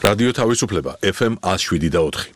რადიო თავისუფლება FM 107.4.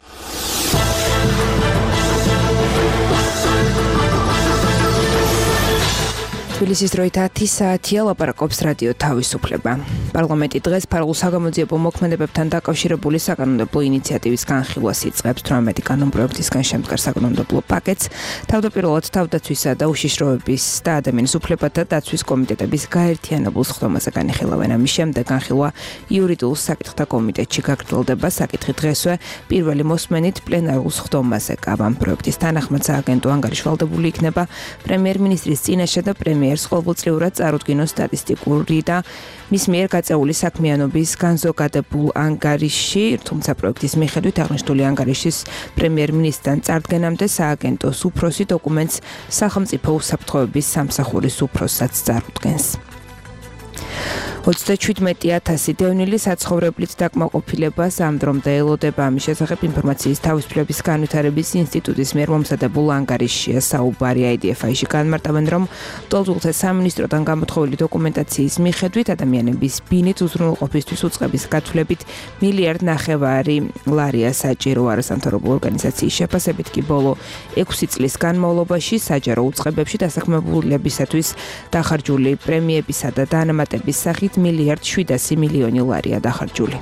თბილისის დროით 10 საათია, ლაპარაკობს რადიო თავისუფლება. პარლამენტი დღეს ფარგლ საგამოძიებო მოქმედებებთან დაკავშირებული საკანონმდებლო ინიციატივის განხილვას იწყებს 18 კანონპროექტისგან შემდგარ საკანონმდებლო პაკეტს. თავდაპირველად თავდაცვისა და უშიშროების და ადამიანის უფლებათა დაცვის კომიტეტების გაერთიანებულ სხდომაზე განიხილავენ. ამის შემდეგ განხილვა იურიდიულ საკითხთა კომიტეტში გაგრძელდება. საკითხი დღესვე პირველი მოსმენით პლენარულ სხდომაზე კავა. პროექტის თანახმად სააგენტო ანგარიშვალდებული იქნება პრემიერ-მინისტრის წინაშე და პრემიერს ყოველწლიურად წარუდგინოს სტატისტიკური და მის მიერ გაწეული საქმიანობის განზოგადებულ ანგარიში, თუმცა პროექტის მიხედვით აღნიშნული ანგარიშის პრემიერ-მინისტრთან წარდგენამდე სააგენტოს უფროსი დოკუმენტს სახელმწიფო უსაფრთხოების სამსახურის უფროსსაც წარუდგენს. 37,000 დევნილი საცხოვრებლით დაკმაყოფილებას ამ დრომდე ელოდება. ამის შესახებ ინფორმაციის თავისუფლების განვითარების ინსტიტუტის მიერ მომზადებულ ანგარიშია საუბარი. IDFI-ში განმარტავენ, რომ ლტოლვილთა სამინისტროდან გამოთხოვილი დოკუმენტაციის მიხედვით ადამიანების ბინით უზრუნველყოფისთვის უწყების გათვლებით 1,5 მილიარდი ლარია საჭირო. არასამთავრობო ორგანიზაციის შეფასებით კი ბოლო 6 წლის განმავლობაში საჯარო უწყებებში დასაქმებულებისათვის დახარჯული პრემიებისა და დანამატების სახით 1,7 მილიარდი ლარია დახარჯული.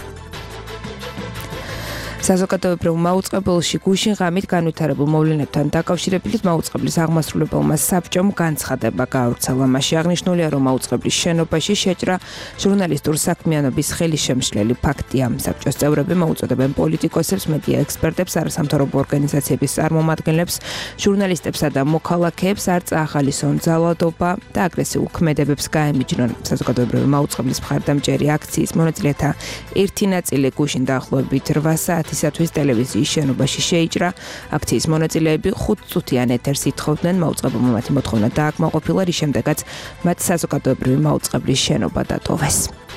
საზოგადოებრივ მაუწყებელში გუშინ ღამით განვითარებულ მოვლენებთან დაკავშირებით მაუწყებლის აღმასრულებელმა საბჭომ განცხადება გაავრცელა. მასში აღნიშნულია, რომ მაუწყებლის შენობაში შეჭრა ჟურნალისტურ საქმიანობის ხელისშემშლელი ფაქტია. საბჭოს წევრები მოუწოდებენ პოლიტიკოსებს, მედია ექსპერტებს, არასამთავრობო ორგანიზაციების წარმომადგენლებს, ჟურნალისტებსა და მოქალაქეებს არ წაახალისონ ძალადობა და აგრესიულ ქმედებებს გაემიჯნონ. საზოგადოებრივი მაუწყებლის მხარდამჭერი აქციის მონაწილეთა ერთი ნაწილი გუშინ დაახლოებით 8 საათისათვის ტელევიზიის შენობაში შეიჭრა. აქციის მონაწილეები 5 წუთიან ეთერს ითხოვდნენ, მაუწყებელმა მათი მოთხოვნა დააკმაყოფილა, რის შემდეგაც მათ საზოგადოებრივი მაუწყებლის შენობა დატოვეს.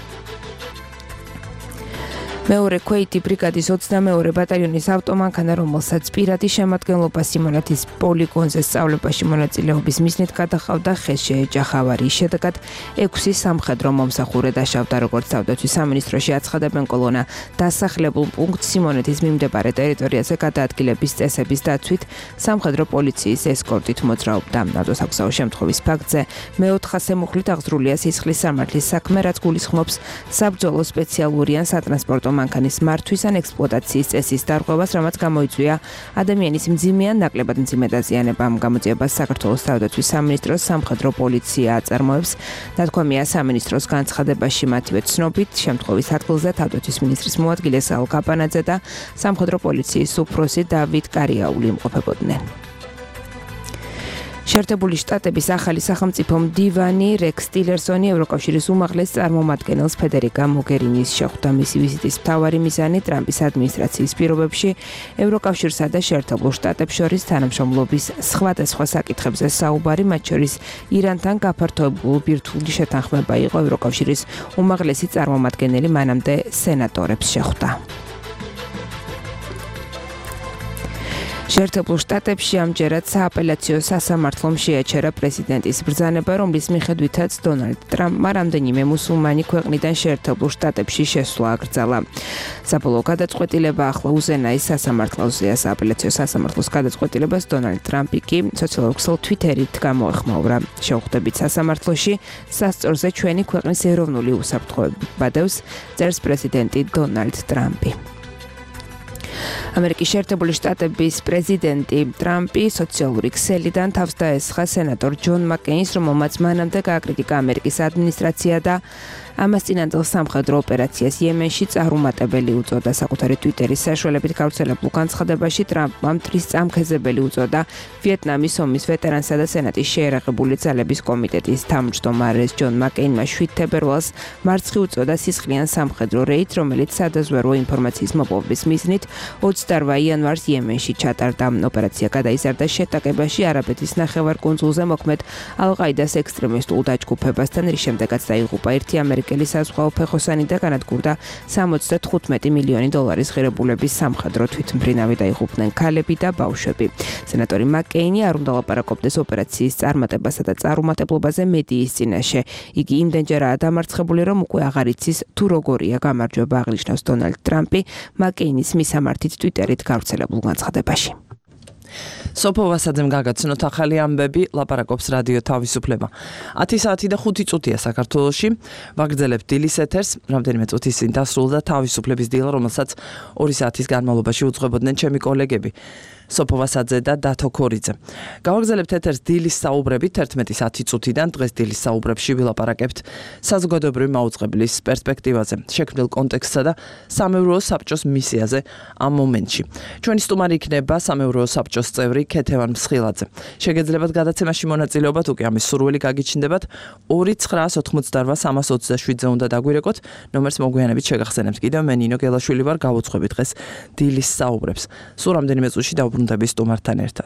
მეორე ქვეითი ბრიგადის 22 ბატალიონის ავტომანქანა, რომელსაც პირადი შემადგენლობა სიმონეთის პოლიგონზე სწავლებაში მონაწილეობის მიზნით გადაჰყავდა, ხეს შეეჯახა. ავარიის შედეგად 6 სამხედრო მომსახურე დაშავდა. როგორც თავდაცვის სამინისტროში აცხადებენ, კოლონა დასახლებულ პუნქტ სიმონეთის მიმდებარე ტერიტორიაზე გადაადგილების წესების დაცვით სამხედრო პოლიციის ესკორტით მოძრაობდა. ავტოსაგზაო შემთხვევის ფაქტზე მე-400 მუხლით აღძრულია სისხლის სამართლის საქმე, რაც გულისხმობს საბრძოლო სპეციალური ან სატრანსპორტო მანქანის მართვის ან ექსპლუატაციის წესის დარღვევას, რამაც გამოიწვია ადამიანის მძიმე ან ნაკლებად მძიმე დაზიანება. ამ გამოძიებას საქართველოს თავდაცვის სამინისტროს სამხედრო პოლიცია აწარმოებს. ნათქვამია სამინისტროს განცხადებაში მათივე ცნობით, შემთხვევის ადგილზე თავდაცვის მინისტრის მოადგილე საულ კაპანაძე და სამხედრო პოლიციის უფროსი დავით კარიაული იმყოფებოდნენ. შეერთებული შტატების ახალი სახელმწიფო მდივანი რექს ტილერსონი ევროკავშირის უმაღლეს წარმომადგენელს ფედერიკა მოგერინის შეხვდა. მისი ვიზიტის მთავარი მიზანი ტრამპის ადმინისტრაციის პირობებში ევროკავშირსა და შეერთებულ შტატებს შორის თანამშრომლობის სხვადასხვა საკითხებზე საუბარი, მათ შორის ირანთან გაფართოებულ ბირთვული შეთანხმება იყო. ევროკავშირის უმაღლესი წარმომადგენელი მანამდე სენატორებს შეხვდა. შეერთებულ შტატებში ამჯერად სააპელაციო სასამართლომ შეაჩერა პრეზიდენტის ბრძანება, რომლის მიხედვითაც დონალდ ტრამპმა რამდენიმე მუსულმანი ქვეყნიდან შეერთებულ შტატებში შესვლა აკრძალა. საბოლოო გადაწყვეტილება ახლა უზენაის სასამართლოზეა. სააპელაციო სასამართლოს გადაწყვეტილებას დონალდ ტრამპი კი სოციალურ ქსელ თვიტერით გამოეხმაურა. შევხვდებით სასამართლოში, სასწორზე ჩვენი ქვეყნის ეროვნული უსაფრთხოება ბადევს, წერს პრეზიდენტი დონალდ ტრამპი. ამერიკის შეერთებული შტატების პრეზიდენტი ტრამპი სოციალური ქსელიდან თავს დაესხა სენატორ ჯონ მაკეინს, რომელმაც მანამდე გააკრიტიკა ამერიკის ადმინისტრაცია და ამას წინანდელ სამხედრო ოპერაციას იემენში წარუმატებელი უწოდა. საკუთარი ტვიტერის საშუალებით გავრცელებულ განცხადებაში ტრამპმა მტრის წამქეზებელი უწოდა ვიეტნამის ომის ვეტერანსა და სენატის შეერაღებული ძალების კომიტეტის თავმჯდომარეს. ჯონ მაკეინმა 7 თებერვალს მარცხი უწოდა სისხლიან სამხედრო რეიდ, რომელიც სადაზვერვო ინფორმაციის მოპოვების მიზნით 28 იანვარს იემენში ჩატარდა. ოპერაცია გადაიზარდა შეტაკებაში არაბეთის ნახევარკუნძულზე მოქმედ ალ-ყაიდას ექსტრემისტულ დაჯგუფებასთან, რის შემდეგაც დაიღუპა ერთი ამერიკელი ამერიკელი საზღვაო ფეხოსანი და განადგურდა 75 მილიონი დოლარის ღირებულების სამხედრო თვითმფრინავი დაიღუპნენ ქალები და ბავშვები. სენატორი მაკეინი არ უნდა ლაპარაკობდეს ოპერაციის წარმატებასა და წარუმატებლობაზე მედიის წინაშე. იგი იმდენჯერაა დამარცხებული, რომ უკვე აღარ იცის თუ როგორია გამარჯვება, აღნიშნავს დონალდ ტრამპი მაკეინის მისამართით ტვიტერით გავრცელებულ განცხადებაში. სოფო ვასაძემ გაგაცნოთ ახალი ამბები, ლაპარაკობს რადიო თავისუფლება. 10 საათი და 5 წუთია საქართველოში. ვაგრძელებთ დილის ეთერს, რამდენიმე წუთის წინ დასრულდა თავისუფლების დილა, რომელსაც 2 საათის განმავლობაში უძღვებოდნენ ჩემი კოლეგები. სოფო ვასაძე და დათო ქორიძე. გავაგრძელებთ ეთერს დილის საუბრებით 11:10 წუთიდან. დღეს დილის საუბრებში ვილაპარაკებთ საზოგადოებრივი მაუწყებლის პერსპექტივაზე, შექმნილ კონტექსტსა და სამეურვეო საბჭოს მისიაზე ამ მომენტში. ჩვენი სტუმარი იქნება სამეურვეო საბჭოს წევრი ქეთევან მსხილაძე. შეგეძლებათ გადაცემაში მონაწილეობა, თუ კი ამის სურვილი გაგიჩნდებათ, 2-988-327-ზე უნდა დაგვირეკოთ. ნომერს მოგვიანებით შეგახსენებთ. კიდევ მე ნინო გელაშვილი ვარ, გავუძღვებით დღეს დილის საუბრებს. სულ რამდენიმე წუთში დაუბრუნდები სტუმართან ერთად.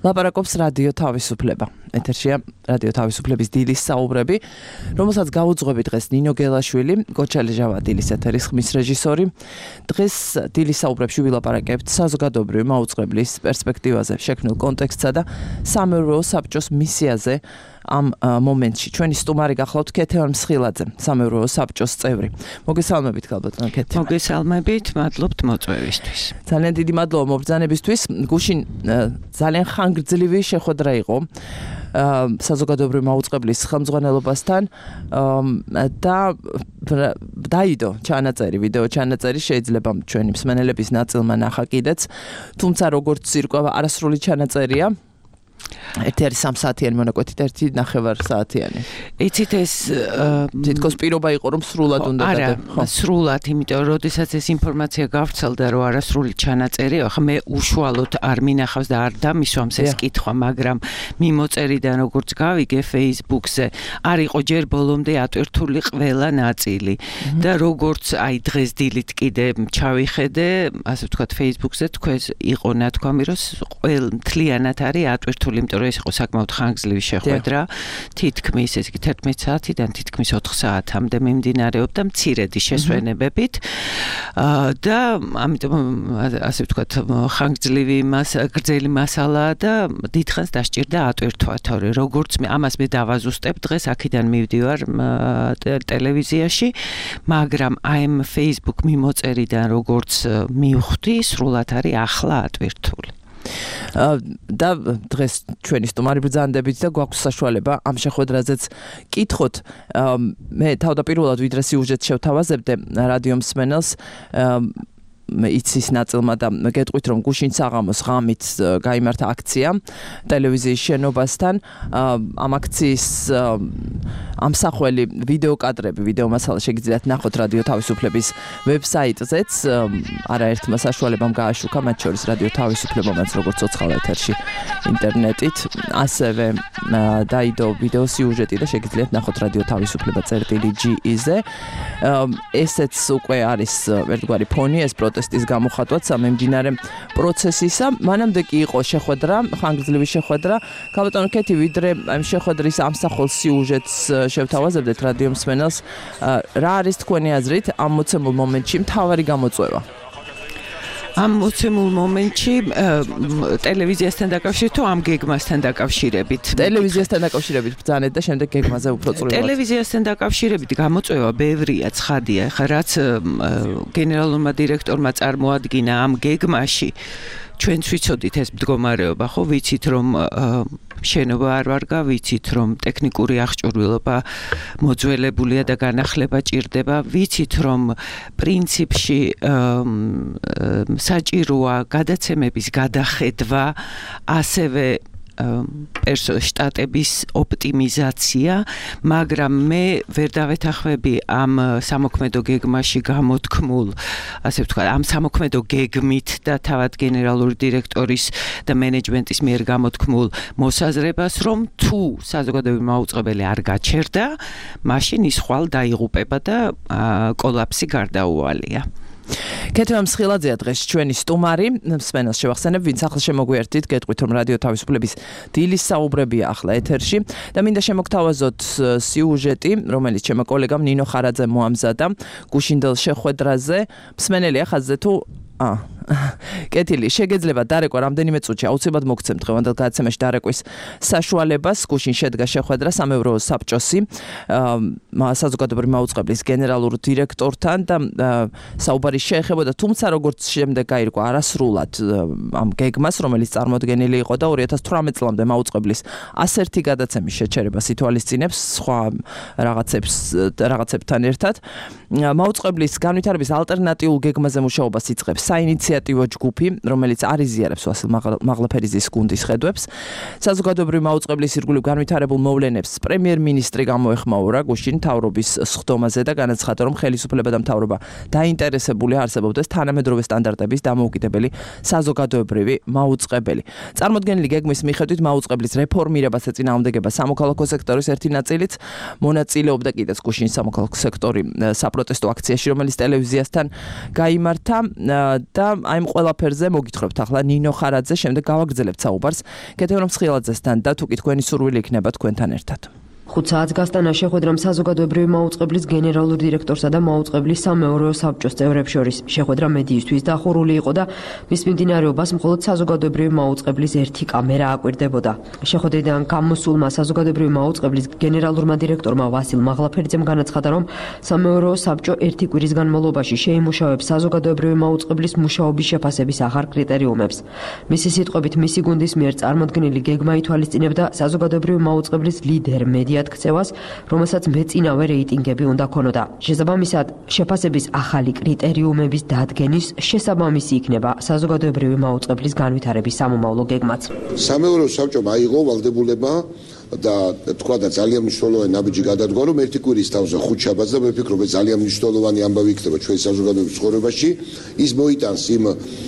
ლაპარაკობს რადიო თავისუფლება. ეთერშია რადიო თავისუფლების დილის საუბრები, რომელსაც გაუძღვები დღეს ნინო გელაშვილი, გოჩალეჟავა დილის ეთერის ხმის რეჟისორი. დღეს დილის საუბრებში ვილაპარაკებთ საზოგადოებრივი მაუწყებლის პერსპექტივაზე, შექმნილ კონტექსტსა და სამეურვეო საბჭოს მისიაზე. ამ მომენტში ჩვენი სტუმარი გახლავთ ქეთევან მსხილაძე, სამეურვეო საბჭოს წევრი. მოგესალმებით ქალბატონო ქეთევან. მოგესალმებით, მადლობთ მოწვევისთვის. ძალიან დიდი მადლობა მობრძანებისთვის. გუშინ ძალიან ხანგრძლივი შეხვედრა იყო საზოგადოებრივი მაუწყებლის ხელმძღვანელობასთან და დაიდო ჩანაწერი, ვიდეო ჩანაწერი შეიძლება ჩვენი მსმენელების ნაწილმა ნახა კიდეც, თუმცა როგორც ირკვევა არასრული ჩანაწერია. ერთი არის 3 საათიანი მონაკვეთით, ერთი 9 საათიანი. იცით ეს თითქოს პირობა იყო რომ სრულად უნდა არა, სრულად, იმიტომ რომ როდესაც ეს ინფორმაცია გავრცელდა რომ არასრული ჩანაწერი, ახლა მე უშუალოდ არ მინახავს და არ დამისვამს ეს კითხვა, მაგრამ მიმოწერიდან როგორც გავიგე Facebook-ზე, არ იყო ჯერ ბოლომდე ატვირთული ყველა ნაწილი და როგორც აი დღეს დილით კიდე ჩავიხედე, ასე ვთქვათ Facebook-ზე თქვენ იყო ნათქვამი რომ ყველა მთლიანად არის ატვირთული, იმიტომ რომ ეს იყო საკმაოდ ხანგრძლივი შეხვედრა, თითქმის ეს იგი 11 საათიდან თითქმის 4 საათამდე მიმდინარეობდა მცირედი შესვენებებით და ამიტომ ასე ვთქვათ ხანგრძლივი გრძელი მასალაა და დიდხანს დასჭირდა ატვირთვა, თორე როგორც ამას მე დავაზუსტებ დღეს აქედან მივდივარ ტელევიზიაში, მაგრამ აი ამ Facebook მიმოწერიდან როგორც მივხვდი, სრულად არის ახლა ატვირთული. და დღეს ჩვენი სტუმარი ბრძანდებით და გვაქვს საშუალება ამ შეხვედრაზეც კითხოთ. მე თავდაპირველად ვიდრე სიუჟეტს შევთავაზებდე რადიო მსმენელს იცის ნაწილმა და გეტყვით რომ გუშინ საღამოს ღამით გაიმართა აქცია ტელევიზიის შენობასთან. ამ აქციის ამსახველი ვიდეო კადრები, ვიდეო მასალა შეგიძლიათ ნახოთ რადიო თავისუფლების ვებსაიტზეც. არაერთმა საშუალებამ გააშუქა, მათ შორის რადიო თავისუფლებამაც როგორც ცოცხალ ეთერში ინტერნეტით, ასევე დაიდო ვიდეო სიუჟეტი და შეგიძლიათ ნახოთ რადიო თავისუფლება.ge-ზე. ესეც უკვე არის ერთგვარი ფონი, ეს პროტესტის გამოხატვაც სამემდინარე პროცესისა. მანამდე კი იყო შეხვედრა, ხანგრძლივი შეხვედრა. ქალბატონო ქეთი, ვიდრე ამ შეხვედრის ამსახველ სიუჟეტს შევთავაზებდეთ რადიო მსმენელს, რა არის თქვენი აზრით ამ მოცემულ მომენტში მთავარი გამოწვევა? ამ მოცემულ მომენტში ტელევიზიასთან დაკავშირებით თუ ამ გეგმასთან დაკავშირებით? ტელევიზიასთან დაკავშირებით ბრძანეთ და შემდეგ გეგმაზე უფრო წვრილად. ტელევიზიასთან დაკავშირებით გამოწვევა ბევრია, ცხადია, ხა რაც გენერალურმა დირექტორმა წარმოადგინა ამ გეგმაში. ჩვენც ვიცოდით ეს მდგომარეობა, ხო, ვიცით რომ შენობა არ ვარგა, ვიცით რომ ტექნიკური აღჭურვილობა მოძველებულია და განახლება ჭირდება, ვიცით რომ პრინციპში საჭიროა გადაცემების გადახედვა, ასევე შტატების ოპტიმიზაცია, მაგრამ მე ვერ დავეთანხმები ამ სამოქმედო გეგმაში გამოთქმულ, ასე ვთქვათ, ამ სამოქმედო გეგმით და თავად გენერალური დირექტორის და მენეჯმენტის მიერ გამოთქმულ მოსაზრებას, რომ თუ საზოგადოებრივი მაუწყებელი არ გაჩერდა, მაშინ ის ხვალ დაიღუპება და კოლაფსი გარდაუვალია. ქეთევან მსხილაძეა დღეს ჩვენი სტუმარი, მსმენელს შევახსენებ, ვინც ახლა შემოგვიერთით, გეტყვით რომ რადიო თავისუფლების დილის საუბრებია ახლა ეთერში და მინდა შემოგთავაზოთ სიუჟეტი, რომელიც ჩემო კოლეგამ ნინო ხარაძემ მოამზადა გუშინდელ შეხვედრაზე. მსმენელია ხაზზე თუ კეთილი, შეგეძლება დარეკვა რამდენიმე წუთში, აუცილებლად მოგცემ დღევანდელ გადაცემაში დარეკვის საშუალებას. გუშინ შედგა შეხვედრა სამეურვეო საბჭოსი საზოგადოებრივი მაუწყებლის გენერალურ დირექტორთან და საუბარი შეეხებოდა, თუმცა როგორც შემდეგ გაირკვა არასრულად ამ გეგმას, რომელიც წარმოდგენილი იყო და 2018 წლამდე მაუწყებლის 101 გადაცემის შეჩერებას ითვალისწინებს სხვა რაღაცებთან ერთად. მაუწყებლის განვითარების ალტერნატიულ გეგმაზე მუშაობას იწყებს საინიციატივო ჯგუფი, რომელიც არ იზიარებს ვასილ მაღლაფერიძის გუნდის ხედვებს. საზოგადოებრივი მაუწყებლის ირგვლივ განვითარებულ მოვლენებს პრემიერ-მინისტრი გამოეხმაურა გუშინ მთავრობის სხდომაზე და განაცხადა, რომ ხელისუფლება და მთავრობა დაინტერესებულია არსებობდეს თანამედროვე სტანდარტების დამოუკიდებელი საზოგადოებრივი მაუწყებელი. წარმოდგენილი გეგმის მიხედვით მაუწყებლის რეფორმირებას ეწინააღმდეგება სამოქალაქო სექტორის ერთი ნაწილიც, მონაწილეობდა კიდეც გუშინ სამოქალაქო სექტორი საპროტესტო აქციაში, რომელიც ტელევიზიასთან გაიმართა და აი ამ ყველაფერზე მოგითხრობთ ახლა ნინო ხარაძე, შემდეგ გავაგრძელებთ საუბარს კეთევრამ სხილაძესთან და თუ კი თქვენი სურვილი იქნება თქვენთან ერთად. 5 საათს გასტანა შეხვედრამ საზოგადოებრივი მაუწყებლის გენერალურ დირექტორსა და მაუწყებლის სამეურვეო საბჭოს წევრებს შორის. შეხვედრა მედიისთვის დახურული იყო და მის მიმდინარეობას მხოლოდ საზოგადოებრივი მაუწყებლის ერთი კამერა აკვირდებოდა. შეხვედრიდან გამოსულმა საზოგადოებრივი მაუწყებლის გენერალურმა დირექტორმა ვასილ მაღლაფერიძემ განაცხადა, რომ სამეურვეო საბჭო ერთი კვირის განმავლობაში შეიმუშავებს საზოგადოებრივი მაუწყებლის მუშაობის შეფასების ახალ კრიტერიუმებს. მისი სიტყვებით, მისი გუნდის მიერ წარმოდგენილი გეგმა ითვალისწინებდა საზოგადოებრივი მაუწყებლის ლიდერ მედიად ქცევას, რომელსაც მეწინავე რეიტინგები უნდა ქონოდა. შესაბამისად, შეფასების ახალი კრიტერიუმების დადგენის შესაბამისი იქნება საზოგადოებრივი მაუწყებლის განვითარების სამომავლო გეგმაც. სამეურვეო საბჭომ აიღო ვალდებულება და თქვა და ძალიან მნიშვნელოვანი ნაბიჯი გადადგა, რომ ერთი კვირის თავზე 5 შაბათს და მე ვფიქრობ, ძალიან მნიშვნელოვანი ამბავი იქნება ჩვენი საზოგადოების ცხოვრებაში. ის მოიტანს იმ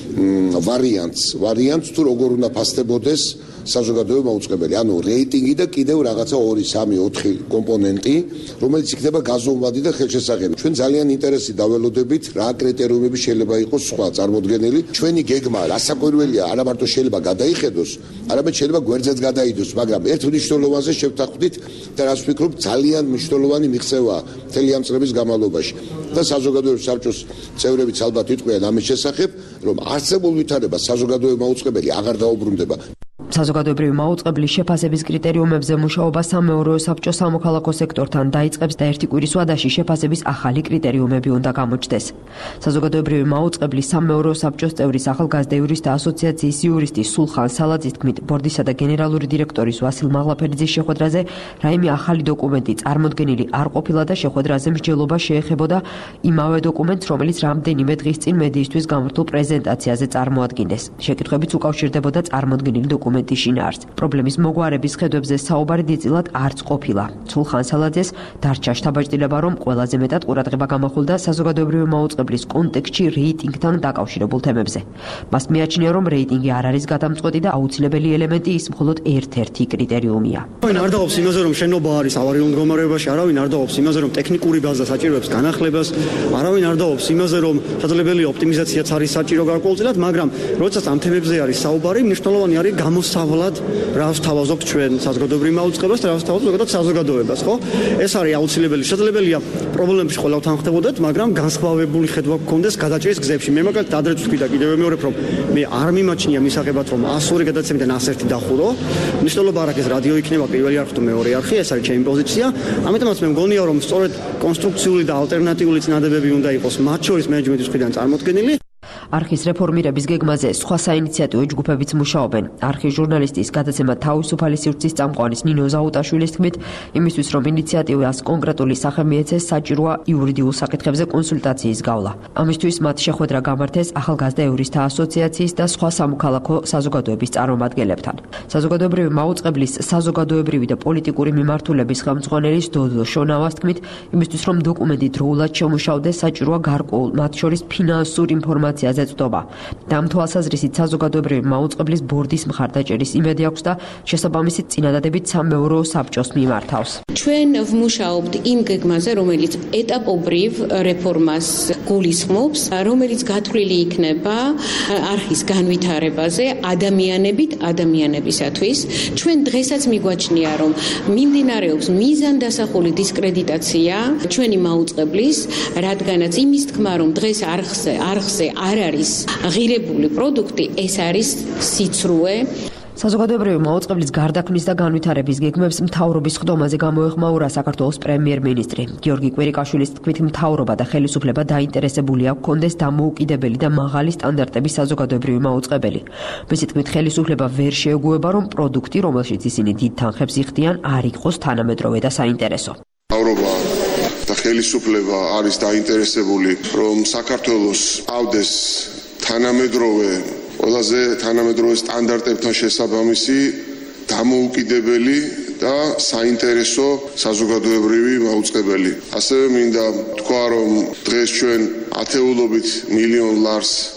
ვარიანტს თუ როგორ უნდა ფასდებოდეს საზოგადოებრივი მაუწყებელი, ანუ რეიტინგი და კიდევ რაღაცა 2, 3, 4 კომპონენტი, რომელიც იქნება გაზომვადი და ხელშესახები. ჩვენ ძალიან ინტერესით დაველოდებით, რა კრიტერიუმები შეიძლება იყოს სხვა წარმოდგენილი. ჩვენი გეგმა რასაკვირველია, არა მარტო შეიძლება გადაიხედოს, არამედ შეიძლება გვერდზეც გადაიდოს, მაგრამ ერთ მნიშვნელოვანზე შევთანხმდით და რას ვფიქრობ, ძალიან მნიშვნელოვანი მიღწევაა მთელი ამ წლების განმავლობაში. და საზოგადოებრივი საბჭოს წევრებიც ალბათ იტყვიან ამის შესახებ, რომ არსებულ ვითარებას საზოგადოებრივი მაუწყებელი აღარ დაუბრუნდება. საზოგადოებრივი მაუწყებლის შეფასების კრიტერიუმებზე მუშაობა სამეურვეო საბჭოს სამოქალაქო სექტორთან დაიწყებს და ერთი კვირის ვადაში შეფასების ახალი კრიტერიუმები უნდა გამოჩნდეს. საზოგადოებრივი მაუწყებლის სამეურვეო საბჭოს წევრის ახალგაზრდა იურისტთა ასოციაციის იურისტი სულხან სალაძის თქმით, ბორდისა და გენერალური დირექტორის ვასილ მაღლაფერიძის შეხვედრაზე რაიმე ახალი დოკუმენტი წარმოდგენილი არ ყოფილა და შეხვედრაზე მსჯელობა შეეხებოდა იმავე დოკუმენტს, რომელიც რამდენიმე დღის წინ მედიისთვის გამართულ პრეზენტაციაზე წარმოადგინეს. შეკითხვებიც უკავშირდებოდა წარმოდგენილი დოკუმენტის შინაარსს. პრობლემის მოგვარების ხედვებზე საუბარი დიდწილად არც ყოფილა. სულხან სალაძეს დარჩა შთაბეჭდილება, რომ ყველაზე მეტად ყურადღება გამახვილდა საზოგადოებრივი მაუწყებლის კონტექსტში რეიტინგთან დაკავშირებულ თემებზე. მას მიაჩნია, რომ რეიტინგი არ არის გადამწყვეტი და აუცილებელი ელემენტი, ის მხოლოდ ერთ-ერთი კრიტერიუმია. არავინ არ დაობს იმაზე, რომ შენობა არის ავარიულ მდგომარეობაში, არავინ არ დაობს იმაზე, რომ ტექნიკური ბაზა საჭიროებს განახლებას, არავინ არ დაობს იმაზე, რომ შესაძლებელია ოპტიმიზაციაც არის საჭირო გარკვეულწილად, მაგრამ როდესაც ამ თემებზე არის საუბარი, მნიშვნელოვანი არის მოსავლად რას თავაზობთ ჩვენ საზოგადოებრივ მაუწყებლობას და რას თავაზობთ ზოგადად საზოგადოებას, ხო? ეს არის აუცილებელი. შესაძლებელია პრობლემებში ყველა თან ხდებოდეთ, მაგრამ განსხვავებული ხედვა გქონდეს გადაჭრის გზებში. მე მაგალითად ადრეც ვთქვი და კიდევ ვიმეორებ, რომ მე არ მიმაჩნია მისაღებად, რომ 102 გადაცემიდან 101 დახურო. მნიშვნელობა არ აქვს, რადიო იქნება პირველი არხი თუ მეორე არხი, ეს არის ჩემი პოზიცია. ამიტომაც მე მგონია, რომ სწორედ კონსტრუქციული და ალტერნატიული წინადებები უნდა იყოს მათ შორის მენეჯმენტის მხრიდან წარმოდგენილი. არხის რეფორმირების გეგმაზე სხვა საინიციატივო ჯგუფებიც მუშაობენ. არხის ჟურნალისტის გადაცემა თავისუფალი სივრცის წამყვანის ნინო ზაუტაშვილის თქმით, იმისთვის რომ ინიციატივას კონკრეტული სახე მიეცეს, საჭიროა იურიდიულ საკითხებზე კონსულტაციის გავლა. ამისთვის მათ შეხვედრა გამართეს ახალგაზრდა იურისტთა ასოციაციის და სხვა სამოქალაქო საზოგადოების წარმომადგენლებთან. საზოგადოებრივი მაუწყებლის საზოგადოებრივი და პოლიტიკური მიმართულების ხელმძღვანელის დოდო შონავას თქმით, იმისთვის რომ დოკუმენტი დროულად შემუშავდეს, საჭიროა გარკვეულ მათ შორის ფინანსურ ინფორმაციაზე ზეწდობა. ამ თვალსაზრისით საზოგადოებრივი მაუწყებლის ბორდის მხარდაჭერის იმედი აქვს და შესაბამისი წინადადებით სამეურვეო საბჭოს მიმართავს. ჩვენ ვმუშაობთ იმ გეგმაზე, რომელიც ეტაპობრივ რეფორმას გულისხმობს, რომელიც გათვლილი იქნება არხის განვითარებაზე ადამიანებით ადამიანებისათვის. ჩვენ დღესაც მიგვაჩნია, რომ მიმდინარეობს მიზანდასახული დისკრედიტაცია ჩვენი მაუწყებლის, რადგანაც იმის თქმა, რომ დღეს არხზე არ არის ღირებული პროდუქტი, ეს არის სიცრუე. საზოგადოებრივი მაუწყებლის გარდაქმნის და განვითარების გეგმებს მთავრობის ხდომაზე გამოეხმაურა საქართველოს პრემიერ-მინისტრი. გიორგი კვირიკაშვილის თქმით, მთავრობა და ხელისუფლება დაინტერესებულია გქონდეს დამოუკიდებელი და მაღალი სტანდარტების საზოგადოებრივი მაუწყებელი. მისი თქმით, ხელისუფლება ვერ შეეგუება, რომ პროდუქტი, რომელშიც ისინი დიდ თანხებს იხდიან, არ იყოს თანამედროვე და საინტერესო. მთავრობა და ხელისუფლება არის დაინტერესებული, რომ საქართველოს ავდეს თანამედროვე ყველაზე თანამედროვე სტანდარტებთან შესაბამისი დამოუკიდებელი და საინტერესო საზოგადოებრივი მაუწყებელი. ასევე მინდა თქვა, რომ დღეს ჩვენ ათეულობით მილიონ ლარს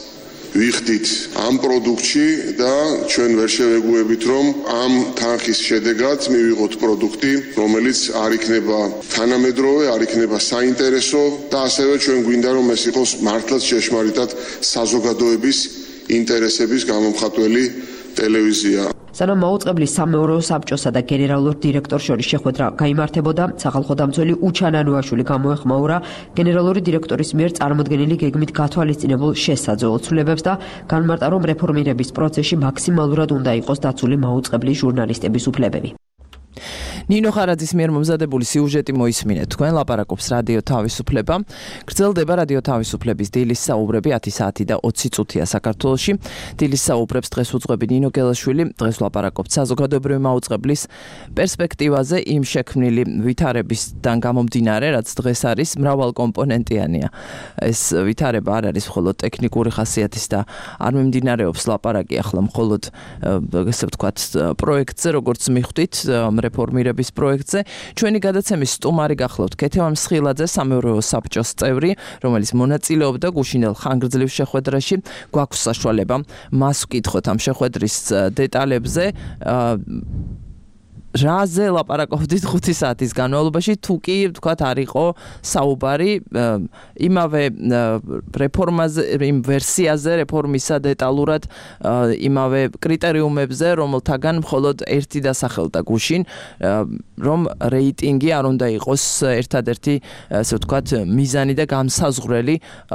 ვიხდით ამ პროდუქტში და ჩვენ ვერ შევეგუებით, რომ ამ თანხის შედეგად მივიღოთ პროდუქტი, რომელიც არ იქნება თანამედროვე, არ იქნება საინტერესო და ასევე ჩვენ გვინდა, რომ ეს იყოს მართლაც ჭეშმარიტად საზოგადოების ინტერესების გამომხატველი ტელევიზია. სანამ მაუწყებლის სამეურვეო საბჭოსა და გენერალურ დირექტორს შორის შეხვედრა გაიმართებოდა, სახალხო დამცველი უჩანანუაშვილი გამოეხმაურა გენერალური დირექტორის მიერ წარმოდგენილი გეგმით გათვალისწინებულ შესაძლო ცვლილებებს და განმარტა, რომ რეფორმირების პროცესში მაქსიმალურად უნდა იყოს დაცული მაუწყებლის ჟურნალისტების უფლებები. ნინო ხარაძის მიერ მომზადებული სიუჟეტი მოისმინეთ თქვენ, ლაპარაკობს რადიო თავისუფლება. გრძელდება რადიო თავისუფლების დილის საუბრები 10 საათი და 20 წუთია საქართველოში. დილის საუბრებს დღეს უძღვები ნინო გელაშვილი. დღეს ლაპარაკობთ საზოგადოებრივი მაუწყებლის პერსპექტივაზე, იმ შექმნილი ვითარებისგან გამომდინარე, რაც დღეს არის მრავალკომპონენტიანია. ეს ვითარება არ არის მხოლოდ ტექნიკური ხასიათის და არ მიმდინარეობს ლაპარაკი ახლა მხოლოდ ესე ვთქვათ პროექტზე, როგორც მიხვდით, რეფორმირების პროექტზე. ჩვენი გადაცემის სტუმარი გახლავთ ქეთევან მსხილაძე, სამეურვეო საბჭოს წევრი, რომელიც მონაწილეობდა გუშინელ ხანგრძლივ შეხვედრაში. გვაქვს საშუალება მას ვკითხოთ ამ შეხვედრის დეტალებზე. რაზე ლაპარაკობდით 5 საათის განმავლობაში, თუ კი თქვათ არ იყო საუბარი იმავე რეფორმაზე, იმ ვერსიაზე, რეფორმისა დეტალურად იმავე კრიტერიუმებზე, რომელთაგან მხოლოდ ერთი დასახელდა გუშინ, რომ რეიტინგი არ უნდა იყოს ერთადერთი, ასე ვთქვათ, მიზანი და გამსაზღვრელი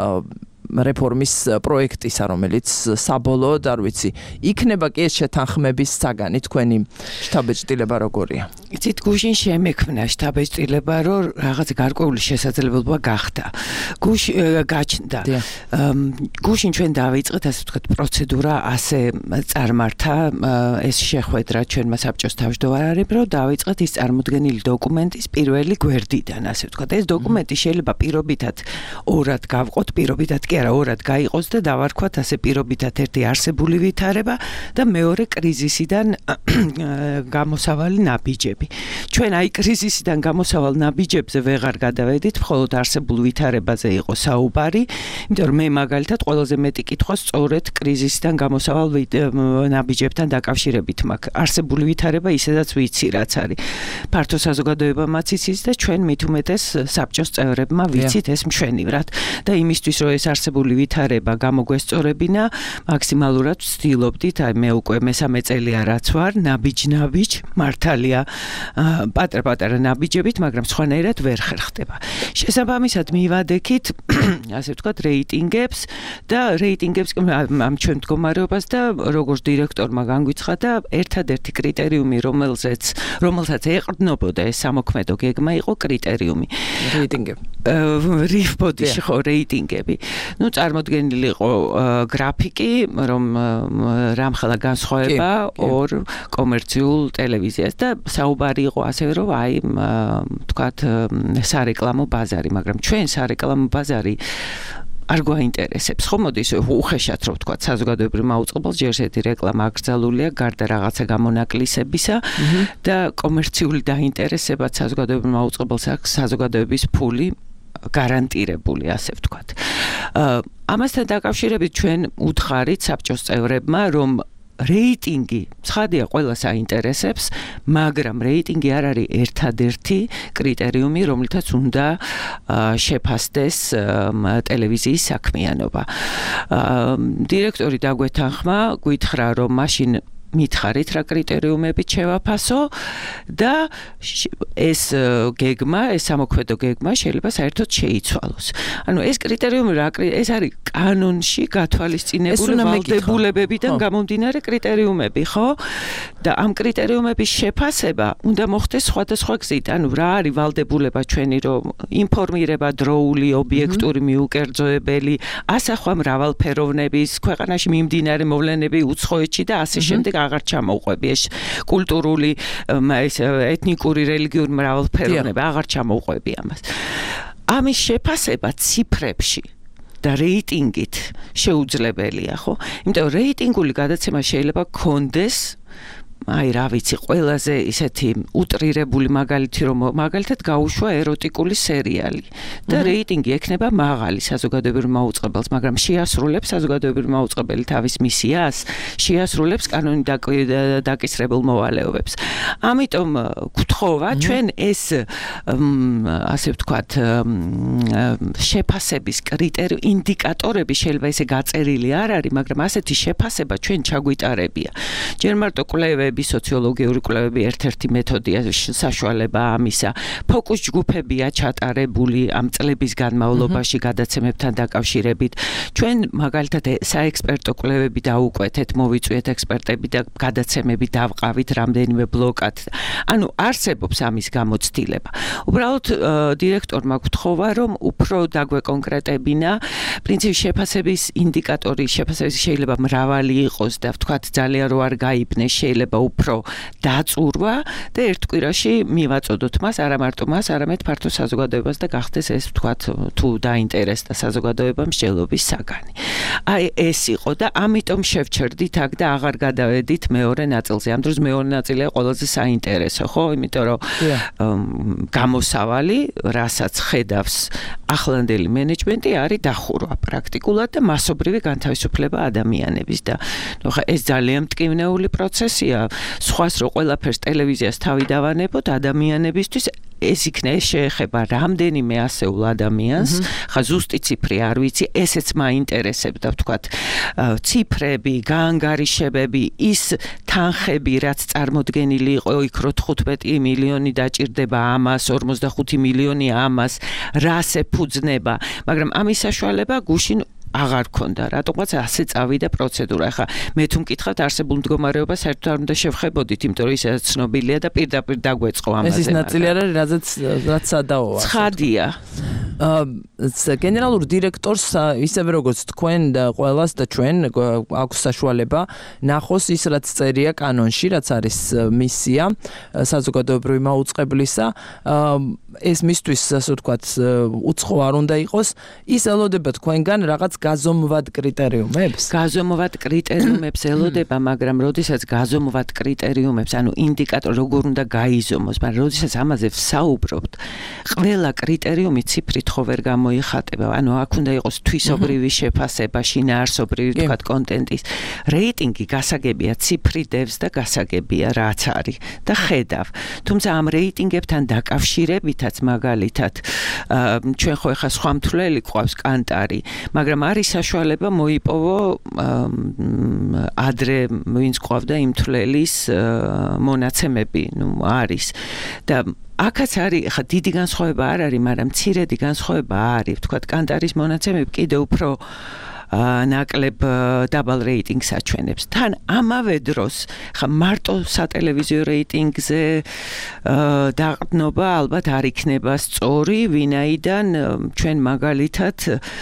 რეფორმის პროექტისა, რომელიც საბოლოოდ არ ვიცი, იქნება კი ეს შეთანხმების საგანი, თქვენი შთაბეჭდილება როგორია? იცით, გუშინ შემექმნა შთაბეჭდილება, რომ რაღაც გარკვეული შესაძლებლობა გახდა. გაჩნდა. გუშინ ჩვენ დავიწყეთ, ასე ვთქვათ, პროცედურა ასე წარმართა ეს შეხვედრა ჩვენმა საბჭოს თავმჯდომარემ, რომ დავიწყეთ ის წარმოდგენილი დოკუმენტის პირველი გვერდიდან, ასე ვთქვათ. ეს დოკუმენტი შეიძლება პირობითად ორად გავყოთ, პირობითად კი არა, ორად გაიყოს და დავარქვათ ასე პირობითად ერთი არსებული ვითარება და მეორე კრიზისიდან გამოსავალი ნაბიჯები. ჩვენ აი კრიზისიდან გამოსავალ ნაბიჯებზე ვეღარ გადავედით, მხოლოდ არსებულ ვითარებაზე იყო საუბარი, იმიტომ რომ მე მაგალითად ყველაზე მეტი კითხვა სწორედ კრიზისიდან გამოსავალ ნაბიჯებთან დაკავშირებით მაქვს. არსებული ვითარება ისედაც ვიცი, რაც არის. ფართო საზოგადოებამაც იცის და ჩვენ მით უმეტეს საბჭოს წევრებმა ვიცით ეს მშვენივრად და იმისთვის რომ ეს არსებული ვითარება გამოგვესწორებინა, მაქსიმალურად ვცდილობდით, აი მე უკვე მესამე წელია რაც ვარ, ნაბიჯ მართალია პატარ-პატარა ნაბიჯებით, მაგრამ სხვანაირად ვერ ხერხდება. შესაბამისად მივადექით, ასე ვთქვათ, რეიტინგებს და რეიტინგებს ამ ჩვენ მდგომარეობას და როგორც დირექტორმა განგვიცხადა, ერთადერთი კრიტერიუმი, რომელსაც ეყრდნობოდა ეს სამოქმედო გეგმა იყო კრიტერიუმი. რეიტინგები. რიფბოდიში ხო რეიტინგები. ნუ წარმოდგენილი იყო გრაფიკი, რომ რამხელა განსხვავება ორ კომერციულ ტელევიზიას და საუბარი იყო ასევე, რომ აი თქვათ სარეკლამო ბაზარი, მაგრამ ჩვენ სარეკლამო ბაზარი არ გვაინტერესებს. ხო მოდის უხეშად რომ ვთქვათ, საზოგადოებრივ მაუწყებელს ჯერ ერთი რეკლამა აკრძალულია გარდა რაღაცა გამონაკლისებისა და კომერციული დაინტერესებაც საზოგადოებრივ მაუწყებელს აქვს საზოგადოების ფული გარანტირებული, ასე ვთქვათ. ამასთან დაკავშირებით ჩვენ უთხარით საბჭოს წევრებმა, რომ რეიტინგი ცხადია ყველას აინტერესებს, მაგრამ რეიტინგი არ არის ერთადერთი კრიტერიუმი, რომლითაც უნდა შეფასდეს ტელევიზიის საქმიანობა. დირექტორი დაგვეთანხმა, გითხრა, რომ მაშინ მითხარით რა კრიტერიუმებით შევაფასო და ეს გეგმა, ეს სამოქმედო გეგმა შეიძლება საერთოდ შეიცვალოს. ანუ ეს კრიტერიუმი ეს არის კანონში გათვალისწინებული ვალდებულებებიდან გამომდინარე კრიტერიუმები, ხო? და ამ კრიტერიუმების შეფასება უნდა მოხდეს სხვადასხვა გზით. ანუ რა არის ვალდებულება ჩვენი, რომ ინფორმირება დროული, ობიექტური, მიუკერძოებელი, ასახვა მრავალფეროვნების, ქვეყანაში მიმდინარე მოვლენები უცხოეთში და ასე შემდეგ აღარ ჩამოუყვები ეს კულტურული, ეთნიკური, რელიგიური მრავალფეროვნება, აღარ ჩამოუყვები ამას. ამის შეფასება ციფრებში და რეიტინგით შეუძლებელია, ხო? იმიტომ რეიტინგული გადაცემა შეიძლება კონდეს აი რა ვიცი, ყველაზე ისეთი უტრირებული მაგალითი რომ მაგალითად გაუშვა ეროტიკული სერიალი და რეიტინგი ექნება მაღალი საზოგადოებრივ მაუწყებელს, მაგრამ შეასრულებს საზოგადოებრივ მაუწყებელი თავის მისიას, შეასრულებს კანონით დაკისრებულ მოვალეობებს. ამიტომ გთხოვა ჩვენ ეს ასე ვთქვათ შეფასების კრიტერიუმი, ინდიკატორები შეიძლება ესე გაწერილი არ არის, მაგრამ ასეთი შეფასება ჩვენ ჩაგვიტარებია. ჯერ მარტო კვლევები, სოციოლოგიური კვლევები ერთ-ერთი მეთოდია საშუალება ამისა. ფოკუს ჯგუფებია ჩატარებული ამ წლების განმავლობაში გადაცემებთან დაკავშირებით. ჩვენ მაგალითად საექსპერტო კვლევები დაუკვეთეთ, მოვიწვიეთ ექსპერტები და გადაცემები დავყავით რამდენიმე ბლოკად. ანუ არსებობს ამის გამოცდილება. უბრალოდ დირექტორმა გთხოვა, რომ უფრო დაგვეკონკრეტებინა, პრინციპში შეფასების ინდიკატორი, შეფასების შეიძლება მრავალი იყოს და ვთქვათ ძალიან რო არ გაიბნეს, შეიძლება უფრო დაწურვა და ერთ კვირაში მივაწოდოთ მას, არა მარტო მას, არამედ ფართო საზოგადოებას და გახდეს ეს ვთქვათ თუ დაინტერესდა საზოგადოება მსჯელობის საგანი. აი ეს იყო და ამიტომ შევჩერდით აქ და აღარ გადავედით მეორე ნაწილზე. ამ დროს მეორე ნაწილია ყველაზე საინტერესო, ხო? იმიტომ რომ გამოსავალი, რასაც ხედავს ახლანდელი მენეჯმენტი არის დახურვა პრაქტიკულად და მასობრივი განთავისუფლება ადამიანების და ხა ეს ძალიან მტკივნეული პროცესია. სხვას რო ყველაფერს ტელევიზიას თავი დავანებოთ ადამიანებისთვის ეს შეეხება რამდენიმე ასეულ ადამიანს, ხა ზუსტი ციფრი არ ვიცი, ესეც მაინტერესებდა ვთქვათ ციფრები, გაანგარიშებები, ის თანხები, რაც წარმოდგენილი იყო იქ რო 15 მილიონი დაჭირდება ამას, 45 მილიონი ამას, რას ეფუძნება, მაგრამ ამის საშუალება გუშინ აღარ ქონდა, რატომაც ასე წავიდა პროცედურა. ხა მე თუ მკითხავთ არსებულ მდგომარეობას საერთოდ არ უნდა შევხებოდით, იმიტომ რომ ისედაც ცნობილია და პირდაპირ დაგვეწყო ამაზე. ეს ის ნაწილი არის, რაც სადაოა. ცხადია. გენერალურ დირექტორს ისევე როგორც თქვენ და ყველას და ჩვენ აქვს საშუალება ნახოს ის რაც წერია კანონში, რაც არის მისია საზოგადოებრივი მაუწყებლისა. ეს მისთვის ასე ვთქვათ უცხო არ უნდა იყოს, ის ელოდება თქვენგან რაღაც გაზომვად კრიტერიუმებს? გაზომვად კრიტერიუმებს ელოდება, მაგრამ როდესაც გაზომვად კრიტერიუმებს, ანუ ინდიკატორ როგორ უნდა გაიზომოს, მაგრამ როდესაც ამაზე ვსაუბრობთ, ყველა კრიტერიუმი ციფრით ხო ვერ გამოიხატება. ანუ აქ უნდა იყოს თვისობრივი შეფასება, შინაარსობრივი ვთქვათ კონტენტის. რეიტინგი გასაგებია ციფრიდებს და გასაგებია რაც არის და ხედავ. თუმცა ამ რეიტინგებთან დაკავშირებითაც მაგალითად ჩვენ ხო ეხა სხვა მთვლელი ყავს კანტარი, მაგრამ არის საშუალება მოიპოვო ადრე ვინც ყავდა იმ მთვლის მონაცემები, არის და აქაც არის, ხა დიდი განსხვავება არ არის, მაგრამ მცირედი განსხვავება არის, ვთქვათ, კანტარის მონაცემები კიდე უფრო ნაკლებ დაბალ რეიტინგს აჩვენებს. თან ამავე დროს, ხა მარტო სატელევიზიო რეიტინგზე დაყრდნობა ალბათ არ იქნება სწორი, ვინაიდან ჩვენ მაგალითად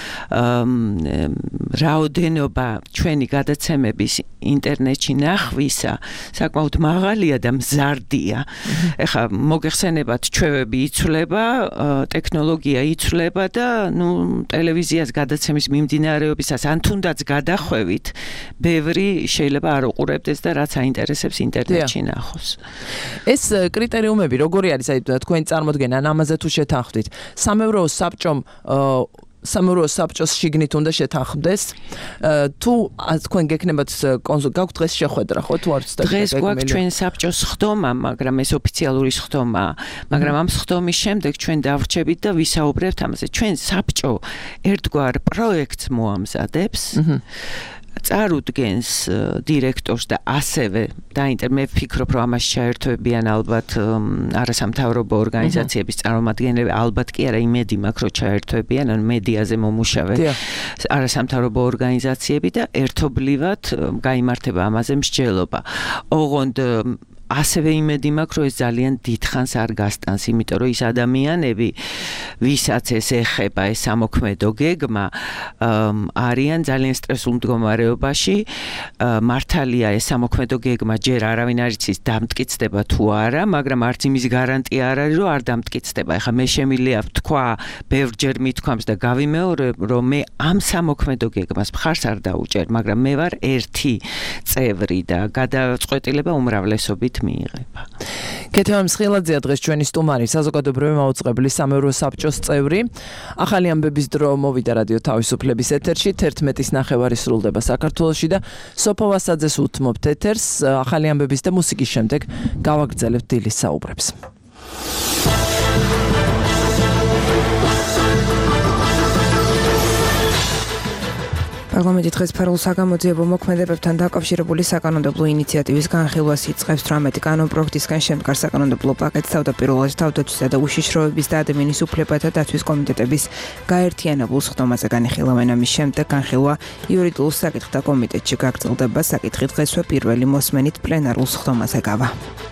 რაოდენობა ჩვენი გადაცემების ინტერნეტში ნახვისა საკმაოდ მაღალია და მზარდია. ეხლა მოგეხსენებათ, ჩვევები იცვლება, ტექნოლოგია იცვლება და ტელევიზიას გადაცემის მიმდინარეობისას ან თუნდაც გადახვევით, ბევრი შეიძლება არ უყურებდეს და რაც აინტერესებს ინტერნეტში ნახოს. ეს კრიტერიუმები როგორი არის, აი თქვენი წარმოდგენა, ამაზე თუ შეთანხმდით, სამეურვეო საბჭომ სამეურვეო საბჭოს შიგნით უნდა შეთანხმდეს, თუ თქვენ გექნებათ გაქვთ დღეს შეხვედრა, ხო, თუ არ ვცდები? დღეს გვაქვს ჩვენ საბჭოს ხდომა, მაგრამ ეს ოფიციალური ხდომაა, მაგრამ ამ ხდომის შემდეგ ჩვენ დავრჩებით და ვისაუბრებთ ამაზე. ჩვენ საბჭო ერთგვარ პროექტს მოამზადებს, წარუდგენს დირექტორს და ასევე მე ვფიქრობ, რომ ამაში ჩაერთვებიან ალბათ არასამთავრობო ორგანიზაციების წარმომადგენლები, ალბათ კი არა, იმედი მაქვს, რომ ჩაერთვებიან, ანუ მედიაზე მომუშავე არასამთავრობო ორგანიზაციები და ერთობლივად გაიმართება ამაზე მსჯელობა. ოღონდ ასევე იმედი მაქვს, რომ ეს ძალიან დიდხანს არ გასტანს, იმიტომ რომ ის ადამიანები, ვისაც ეს ეხება ეს სამოქმედო გეგმა, არიან ძალიან სტრესულ მდგომარეობაში. მართალია ეს სამოქმედო გეგმა ჯერ არავინ არ იცის დამტკიცდება თუ არა, მაგრამ არც იმის გარანტია არ არის, რომ არ დამტკიცდება. ეხლა მე შემიძლია ვთქვა, ბევრჯერ მithქვამს და გავიმეორებ, რომ მე ამ სამოქმედო გეგმას მხარს არ დაუჭერ, მაგრამ მე ვარ ერთი წევრი და გადაწყვეტილება უმრავლესობით მიიღება. კეთევან მსხილაძეა დღეს ჩვენი სტუმარი, საზოგადოებრივი მაუწყებლის სამეურვეო საბჭოს წევრი. ახალი ამბების დრო მოვიდა რადიო თავისუფლების ეთერში, 11:30 სრულდება საქართველოში და სოფო ვასაძეს უთმობთ ეთერს. ახალი ამბების და მუსიკის შემდეგ გავაგრძელებთ დილის საუბრებს. პარლამენტი დღეს ფარულ საგამოძიებო მოქმედებებთან დაკავშირებული საკანონმდებლო ინიციატივის განხილვას იწყებს 18 კანონპროექტისგან შემდგარ საკანონმდებლო პაკეტს თავდაპირველად თავდაცვისა და უშიშროების და ადამიანის უფლებათა დაცვის კომიტეტების გაერთიანებულ სხდომაზე განიხილავენ. ამის შემდეგ განხილვა იურიდიულ საკითხთა კომიტეტში გაგრძელდება. საკითხი დღესვე პირველი მოსმენით პლენარულ სხდომაზე გავა.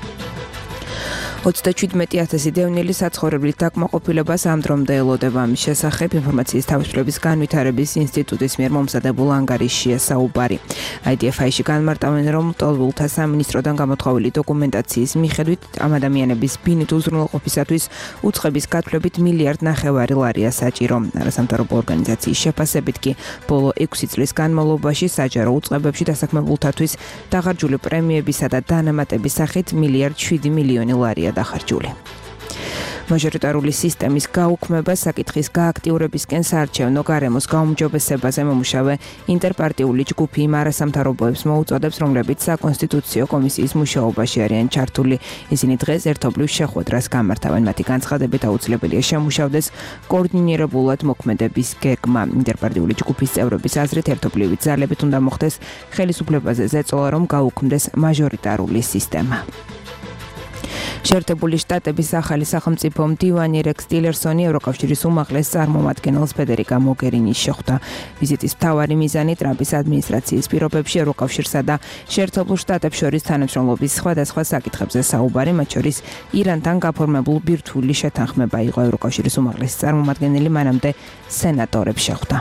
37,000 დევნილი საცხოვრებლით დაკმაყოფილებას ამ დრომდე ელოდება. ამის შესახებ ინფორმაციის თავისუფლების განვითარების ინსტიტუტის მიერ მომზადებულ ანგარიშია საუბარი. IDFI-ში განმარტავენ, რომ მტოლვილთა სამინისტროდან გამოთხოვილი დოკუმენტაციის მიხედვით ამ ადამიანების ბინით უზრუნველყოფისათვის უცხების გათვლებით 1,5 მილიარდი ლარია საჭირო. არასამთავრობო ორგანიზაციის შეფასებით კი ბოლო 6 წლის განმავლობაში საჯარო უწყებებში დასაქმებულთათვის დახარჯული პრემიებისა და დანამატების სახით 1,7 მილიონი ლარია დახარჯული. მაჟორიტარული სისტემის გაუქმება საკითხის გააქტიურებისკენ საარჩევნო გარემოს გაუმჯობესებაზე მომუშავე ინტერპარტიული ჯგუფი იმ არასამთავრობოებს მოუწოდებს, რომლებიც საკონსტიტუციო კომისიის მუშაობაში არიან ჩართული. ისინი დღეს ერთობლივ შეხვედრას გამართავენ. მათი განცხადებით აუცილებელია შემუშავდეს კოორდინირებულად მოქმედების გეგმა. ინტერპარტიული ჯგუფის წევრების აზრით ერთობლივი ძალებით უნდა მოხდეს ხელისუფლებაზე ზეწოლა, რომ გაუქმდეს მაჟორიტარული სისტემა. შეერთებული შტატების ახალი სახელმწიფო მდივანი რექს ტილერსონი ევროკავშირის უმაღლეს წარმომადგენელს ფედერიკა მოგერინის შეხვდა. ვიზიტის მთავარი მიზანი ტრამპის ადმინისტრაციის პირობებში ევროკავშირსა და შეერთებულ შტატებს შორის თანამშრომლობის სხვადასხვა საკითხებზე საუბარი, მათ შორის ირანთან გაფორმებულ ბირთვული შეთანხმება იყო. ევროკავშირის უმაღლესი წარმომადგენელი მანამდე სენატორებს შეხვდა.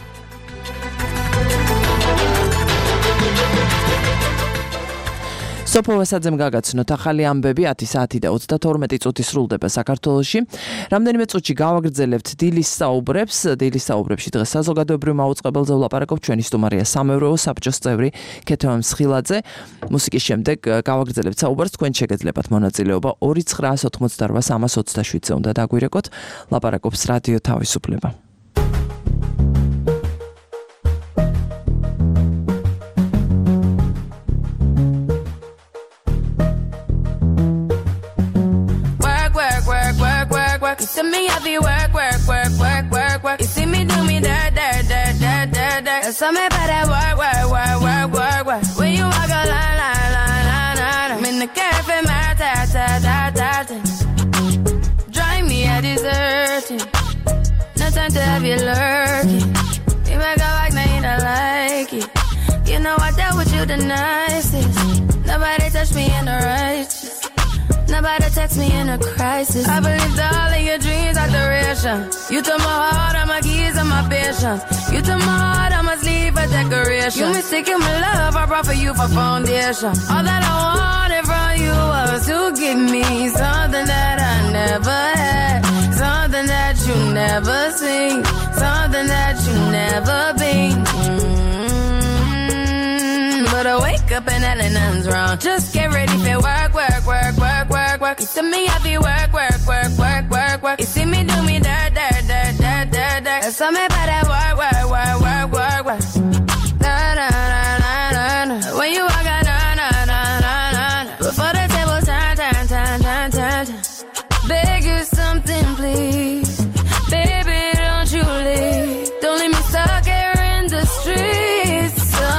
სოფო ვასაძემ გაგაცნოთ ახალი ამბები 10 საათი და 32 წუთი სრულდება საქართველოში. რამდენიმე წუთში გავაგრძელებთ დილის საუბრებს. დილის საუბრებში დღეს საზოგადოებრივ მაუწყებელზე ვლაპარაკობ. ჩვენი სტუმარია სამეურვეო საბჭოს წევრი კეთევან მსხილაძე. მუსიკის შემდეგ გავაგრძელებთ საუბარს. თქვენ შეგეძლებათ მონაწილეობა 2988327-ზე უნდა დაგვირეკოთ. ლაპარაკობს რადიო თავისუფლება. You see me heavy work. You see me do me dirt. There's something about that work. When you walk a line. I'm in the cafe, my ta. Drive me a deserting. No time to have you lurking. You make a like, now you don't like it. You know I dealt with you the nicest. Nobody touched me in the righteous. Nobody text me in a crisis. I believed all of your dreams are duration. You took my heart, all my keys, and my patience. You took my heart, I must leave a decoration. You mistaken my love, I brought for you for foundation. All that I wanted from you was to give me something that I never had, something that you never seen, something that you never been. But I wake up and nothing's wrong. Just get ready for work. You see me heavy work. You see me do me dirt. There's something about that work. Na. When you walk out, na. Before the table turn. Beg you something, please. Baby, don't you leave. Don't leave me stuck here in the streets.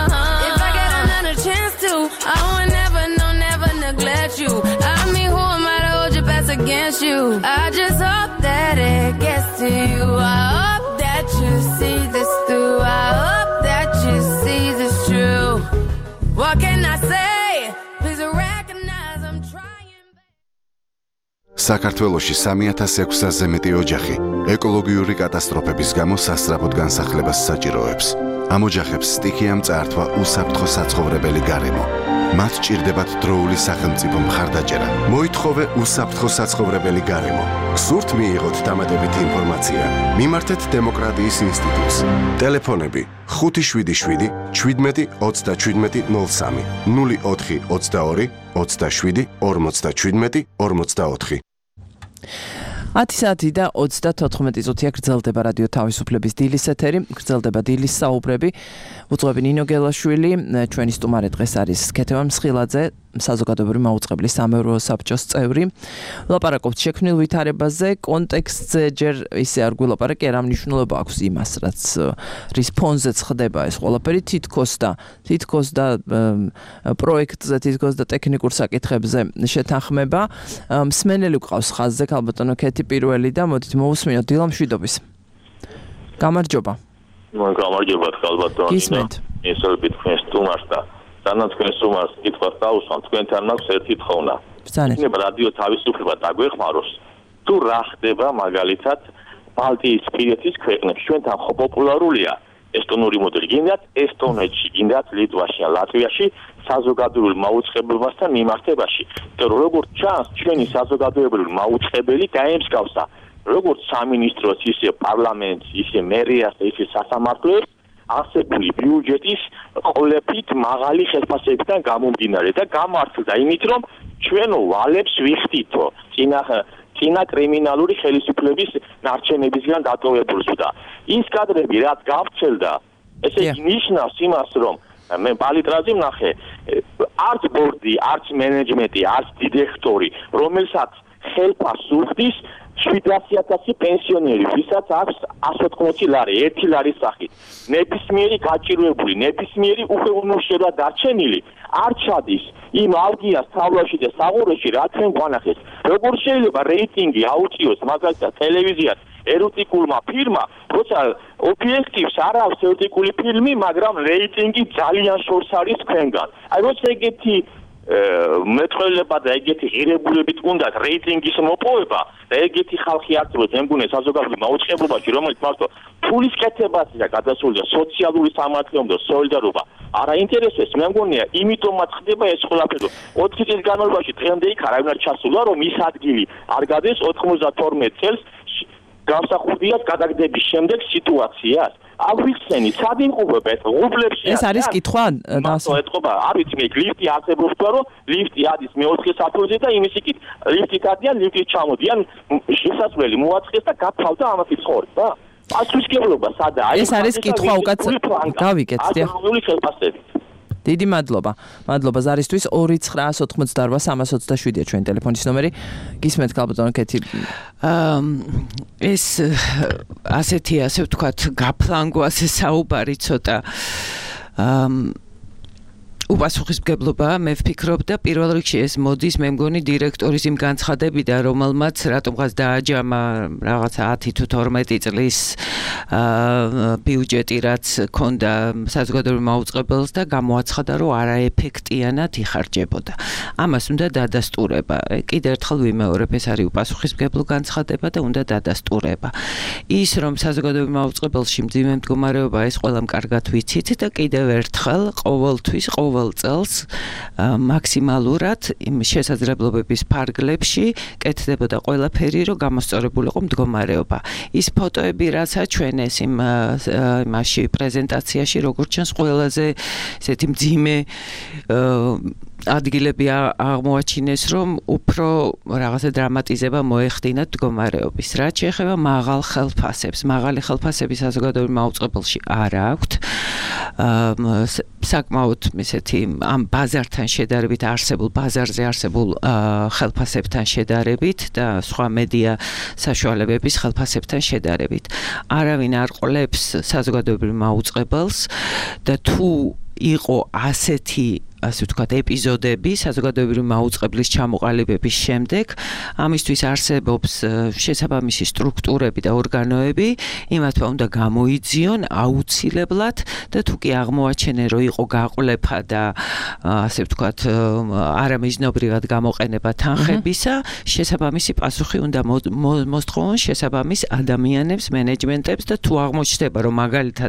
I would never neglect you. I mean, who am I to hold your best against you? I just hope that it gets to you. I hope that you see this through. I hope that you see this true. What can I say? Please recognize I'm trying. საქართველოში 3600-ზე მეტი ოჯახი ეკოლოგიური კატასტროფების გამო სასწრაფოდ განსახლებას საჭიროებს. ამ ოჯახებს სტიქიამ წაართვა უსაფრთხო საცხოვრებელი გარემო. მათ ჭირდებათ დროული სახელმწიფო მხარდაჭერა. მოითხოვე უსაფრთხო საცხოვრებელი გარემო. გსურთ მიიღოთ დამატებითი ინფორმაცია? მიმართეთ დემოკრატიის ინსტიტუტს. ტელეფონები 577 17 37 03 04 22 27 57 44 10 საათი და 34 წუთია გრძელდება რადიო თავისუფლების დილის ეთერი, გრძელდება დილის საუბრები. უძღვები ნინო გელაშვილი, ჩვენი სტუმარი დღეს არის ქეთევან მსხილაძე, საზოგადოებრივი მაუწყებლის სამეურვეო საბჭოს წევრი. ლაპარაკობთ შექმნილ ვითარებაზე, კონტექსტზე ჯერ ისე არ გვილაპარაკე, რა მნიშვნელობა აქვს იმას, რაც რის ფონზეც ხდება ეს ყველაფერი, თითქოს და პროექტზე, თითქოს და ტექნიკურ საკითხებზე შეთანხმება. მსმენელი გვყავს ხაზზე, ქალბატონო ქეთი პირველი და მოდით მოусმინოთ დილა მშვიდობის. გამარჯობა. გამარჯობა ქალბატონო. გისმენთ. ესალბით თქვენ სტუმარს და სანამ თქვენ სტუმარს კითხვას დავუსვამ, თქვენთან მაქვს ერთი თხოვნა. იქნება რადიო თავისუფლება დაგვეხმაროს. თუ რა ხდება მაგალითად ბალტიისპირეთის ქვეყნებში, ჩვენთან ხო პოპულარულია ესტონური მოდელი, გინდათ ესტონეთში, გინდათ ლიტვაში, ლატვიაში საზოგადოებრივ მაუწყებლებასთან მიმართებაში. იმიტომ რომ როგორც ჩანს, ჩვენი საზოგადოებრივი მაუწყებელი გაემსგავსა როგორც სამინისტროს, ისე პარლამენტს, ისე მერიას, ისე სასამართლოებს არსებული ბიუჯეტის ყოლებით მაღალი ხელფასებიდან გამომდინარე და გამართლდა იმით, რომ ჩვენო ვალებს ვიხდითო წინა კრიმინალური ხელისუფლების ნარჩენებისგან დატოვებულს და ის კადრები რაც გავრცელდა, ესე ნიშნავს იმას, რომ მე ბალიტრაზე ვნახე არც ბორდი, არც მენეჯმენტი, არც დირექტორი, რომელსაც ხელფასს უხდის 700.000 პენსიონერი, ვისაც აქვს 180 ლარი, 1 ლარის სახით. ნებისმიერი გაჭირვებული, ნებისმიერი უხეურმოშლება დარჩენილი არ ჩადის იმ ავგიას თავლაში და საღურეში, რა თქვენ გვანახეს. როგორ შეიძლება რეიტინგი აუწიოს მაგალითად ტელევიზიას ეროტიკულმა ფილმმა, როცა ობიექტივს არ აქვს ეროტიკული ფილმი, მაგრამ რეიტინგი ძალიან შორს არის თქვენგან. აი როცა ეგეთი მეტყველება და ეგეთი ღირებულებით უნდათ რეიტინგის მოპოვება და ეგეთი ხალხი არსებობს მეგონე საზოგადოებრივ მაუწყებლობაში, რომელიც მარტო ფულის კეთებაზე და გადასულია სოციალური სამართლიანობა და სოლიდარობა არ აინტერესებს, მე მგონია იმიტომაც ხდება ეს ყველაფერი. 4 წლის განმავლობაში დღემდე იქ არავინ არ ჩასულა, რომ ის ადგილი არ გადის 92 წელს გამსახურდიას გადაგდების შემდეგ სიტუაციას. აგვიხსენი, სად იმყოფება ეს ღუბლებში? ეს არის კითხვა? ეთყობა, არ ვიცი, მე ლიფტი არსებობს თუ არა, ლიფტი ადის მე-4 საფლავზე და იმის იქით ლიფტით ადიან, ლიფტით ჩამოდიან, შესასვლელი მოაწყეს და გათავდა ამათი ცხოვრება. პასუხისმგებლობა სადაა? ეს არის კითხვა უკაც გავიგეთ, დიახ. დიდი მადლობა. მადლობა ზარისთვის 2988327-ია ჩვენი ტელეფონის ნომერი. გისმენთ ქალბატონო ქეთი. ეს ასეთი ასე ვთქვათ, გაფლანგო ასე საუბარი ცოტა უპასუხისმგებლობა მე ვფიქრობ და პირველ რიგში ეს მოდის მე მგონი დირექტორის იმ განცხადებიდან, რომელმაც რატომღაც დააჯამა რაღაცა 10 თუ 12 წლის ბიუჯეტი რაც ქონდა საზოგადოებრივ მაუწყებელს და გამოაცხადა, რომ არაეფექტიანად იხარჯებოდა. ამას უნდა დადასტურება. კიდევ ერთხელ ვიმეორებ, ეს არის უპასუხისმგებლო განცხადება და უნდა დადასტურება. ის რომ საზოგადოებრივ მაუწყებელში მძიმე მდგომარეობა ეს ყველამ კარგად ვიცით და კიდევ ერთხელ ყოველთვის ყოველ წელს მაქსიმალურად იმ შესაძლებლობების ფარგლებში კეთდებოდა ყველაფერი, რომ გამოსწორებულიყო მდგომარეობა. ის ფოტოები, რასაც ჩვენ ეს იმაში პრეზენტაციაში როგორც ჩანს ყველაზე ესეთი მძიმე ადგილები აღმოაჩინეს, რომ უფრო რაღაცა დრამატიზება მოეხდინათ მდგომარეობის. რაც შეეხება მაღალ ხელფასებს, მაღალი ხელფასები საზოგადოებრივ მაუწყებელში არ აქვთ. საკმაოდ ესეთი ამ ბაზართან შედარებით არსებულ ბაზარზე არსებულ ხელფასებთან შედარებით და სხვა მედია საშუალებების ხელფასებთან შედარებით. არავინ არ ყოლებს საზოგადოებრივ მაუწყებელს და თუ იყო ასეთი ასე ვთქვათ, ეპიზოდები საზოგადოებრივი მაუწყებლის ჩამოყალიბების შემდეგ. ამისთვის არსებობს შესაბამისი სტრუქტურები და ორგანოები, იმათმა უნდა გამოიძიონ აუცილებლად და თუ კი აღმოაჩენენ, რომ იყო გაყვლეფა და ასე ვთქვათ, არამიზნობრივად გამოყენება თანხებისა, შესაბამისი პასუხი უნდა მოსთხოვონ შესაბამის ადამიანებს, მენეჯმენტებს და თუ აღმოჩნდება, რომ მაგალითად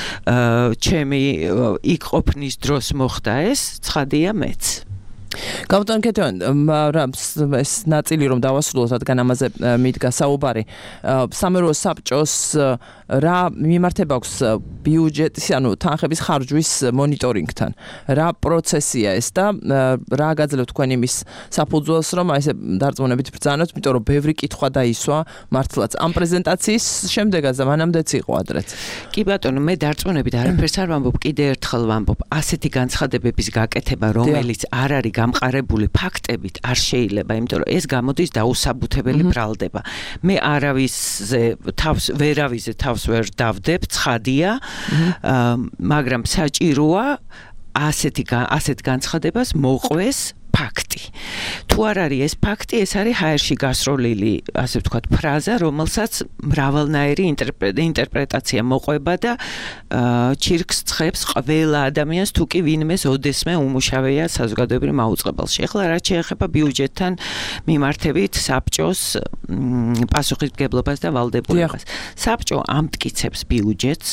ჩემი იქ ყოფნის დროს მოხდა ეს, ცხადია მეც. გამოტან კეთებან, ეს ნაწილი რომ დავასრულოთ, რადგან ამაზე მიდგა საუბარი. სამეურვეო საბჭოს რა მიმართება აქვს ბიუჯეტის, ანუ თანხების ხარჯვის მონიტორინგთან. რა პროცესია ეს და რა გაძლევთ თქვენ იმის საფუძველს, რომ აი ესე დარწმუნებით ბრძანოთ, იმიტომ რომ ბევრი კითხვა დაისვა მართლაც ამ პრეზენტაციის შემდეგაც და მანამდეც იყო ადრეც. კი ბატონო, მე დარწმუნებით არაფერს არ ვამბობ, კიდე ერთხელ ვამბობ, ასეთი განცხადებების გაკეთება, რომელიც არ არის გამყარებული ფაქტებით არ შეიძლება, იმიტომ რომ ეს გამოდის დაუსაბუთებელი ბრალდება. მე ვერავიზე თავს ვერ დავდებ, ცხადია, მაგრამ საჭიროა ასეთ განცხადებას მოყვეს ფაქტი. თუ არ არის ეს ფაქტი, ეს არის ჰაერში გასროლილი, ასე ვთქვათ, ფრაზა, რომელსაც მრავალნაირი ინტერპრეტაცია მოყვება და ჩირკს ცხებს ყველა ადამიანს, თუ კი ვინმეს ოდესმე უმუშავეა საზოგადოებრივ მაუწყებელში. ახლა რაც შეეხება ბიუჯეტთან მიმართებით საბჭოს პასუხისმგებლობას და ვალდებულებას. საბჭო ამტკიცებს ბიუჯეტს,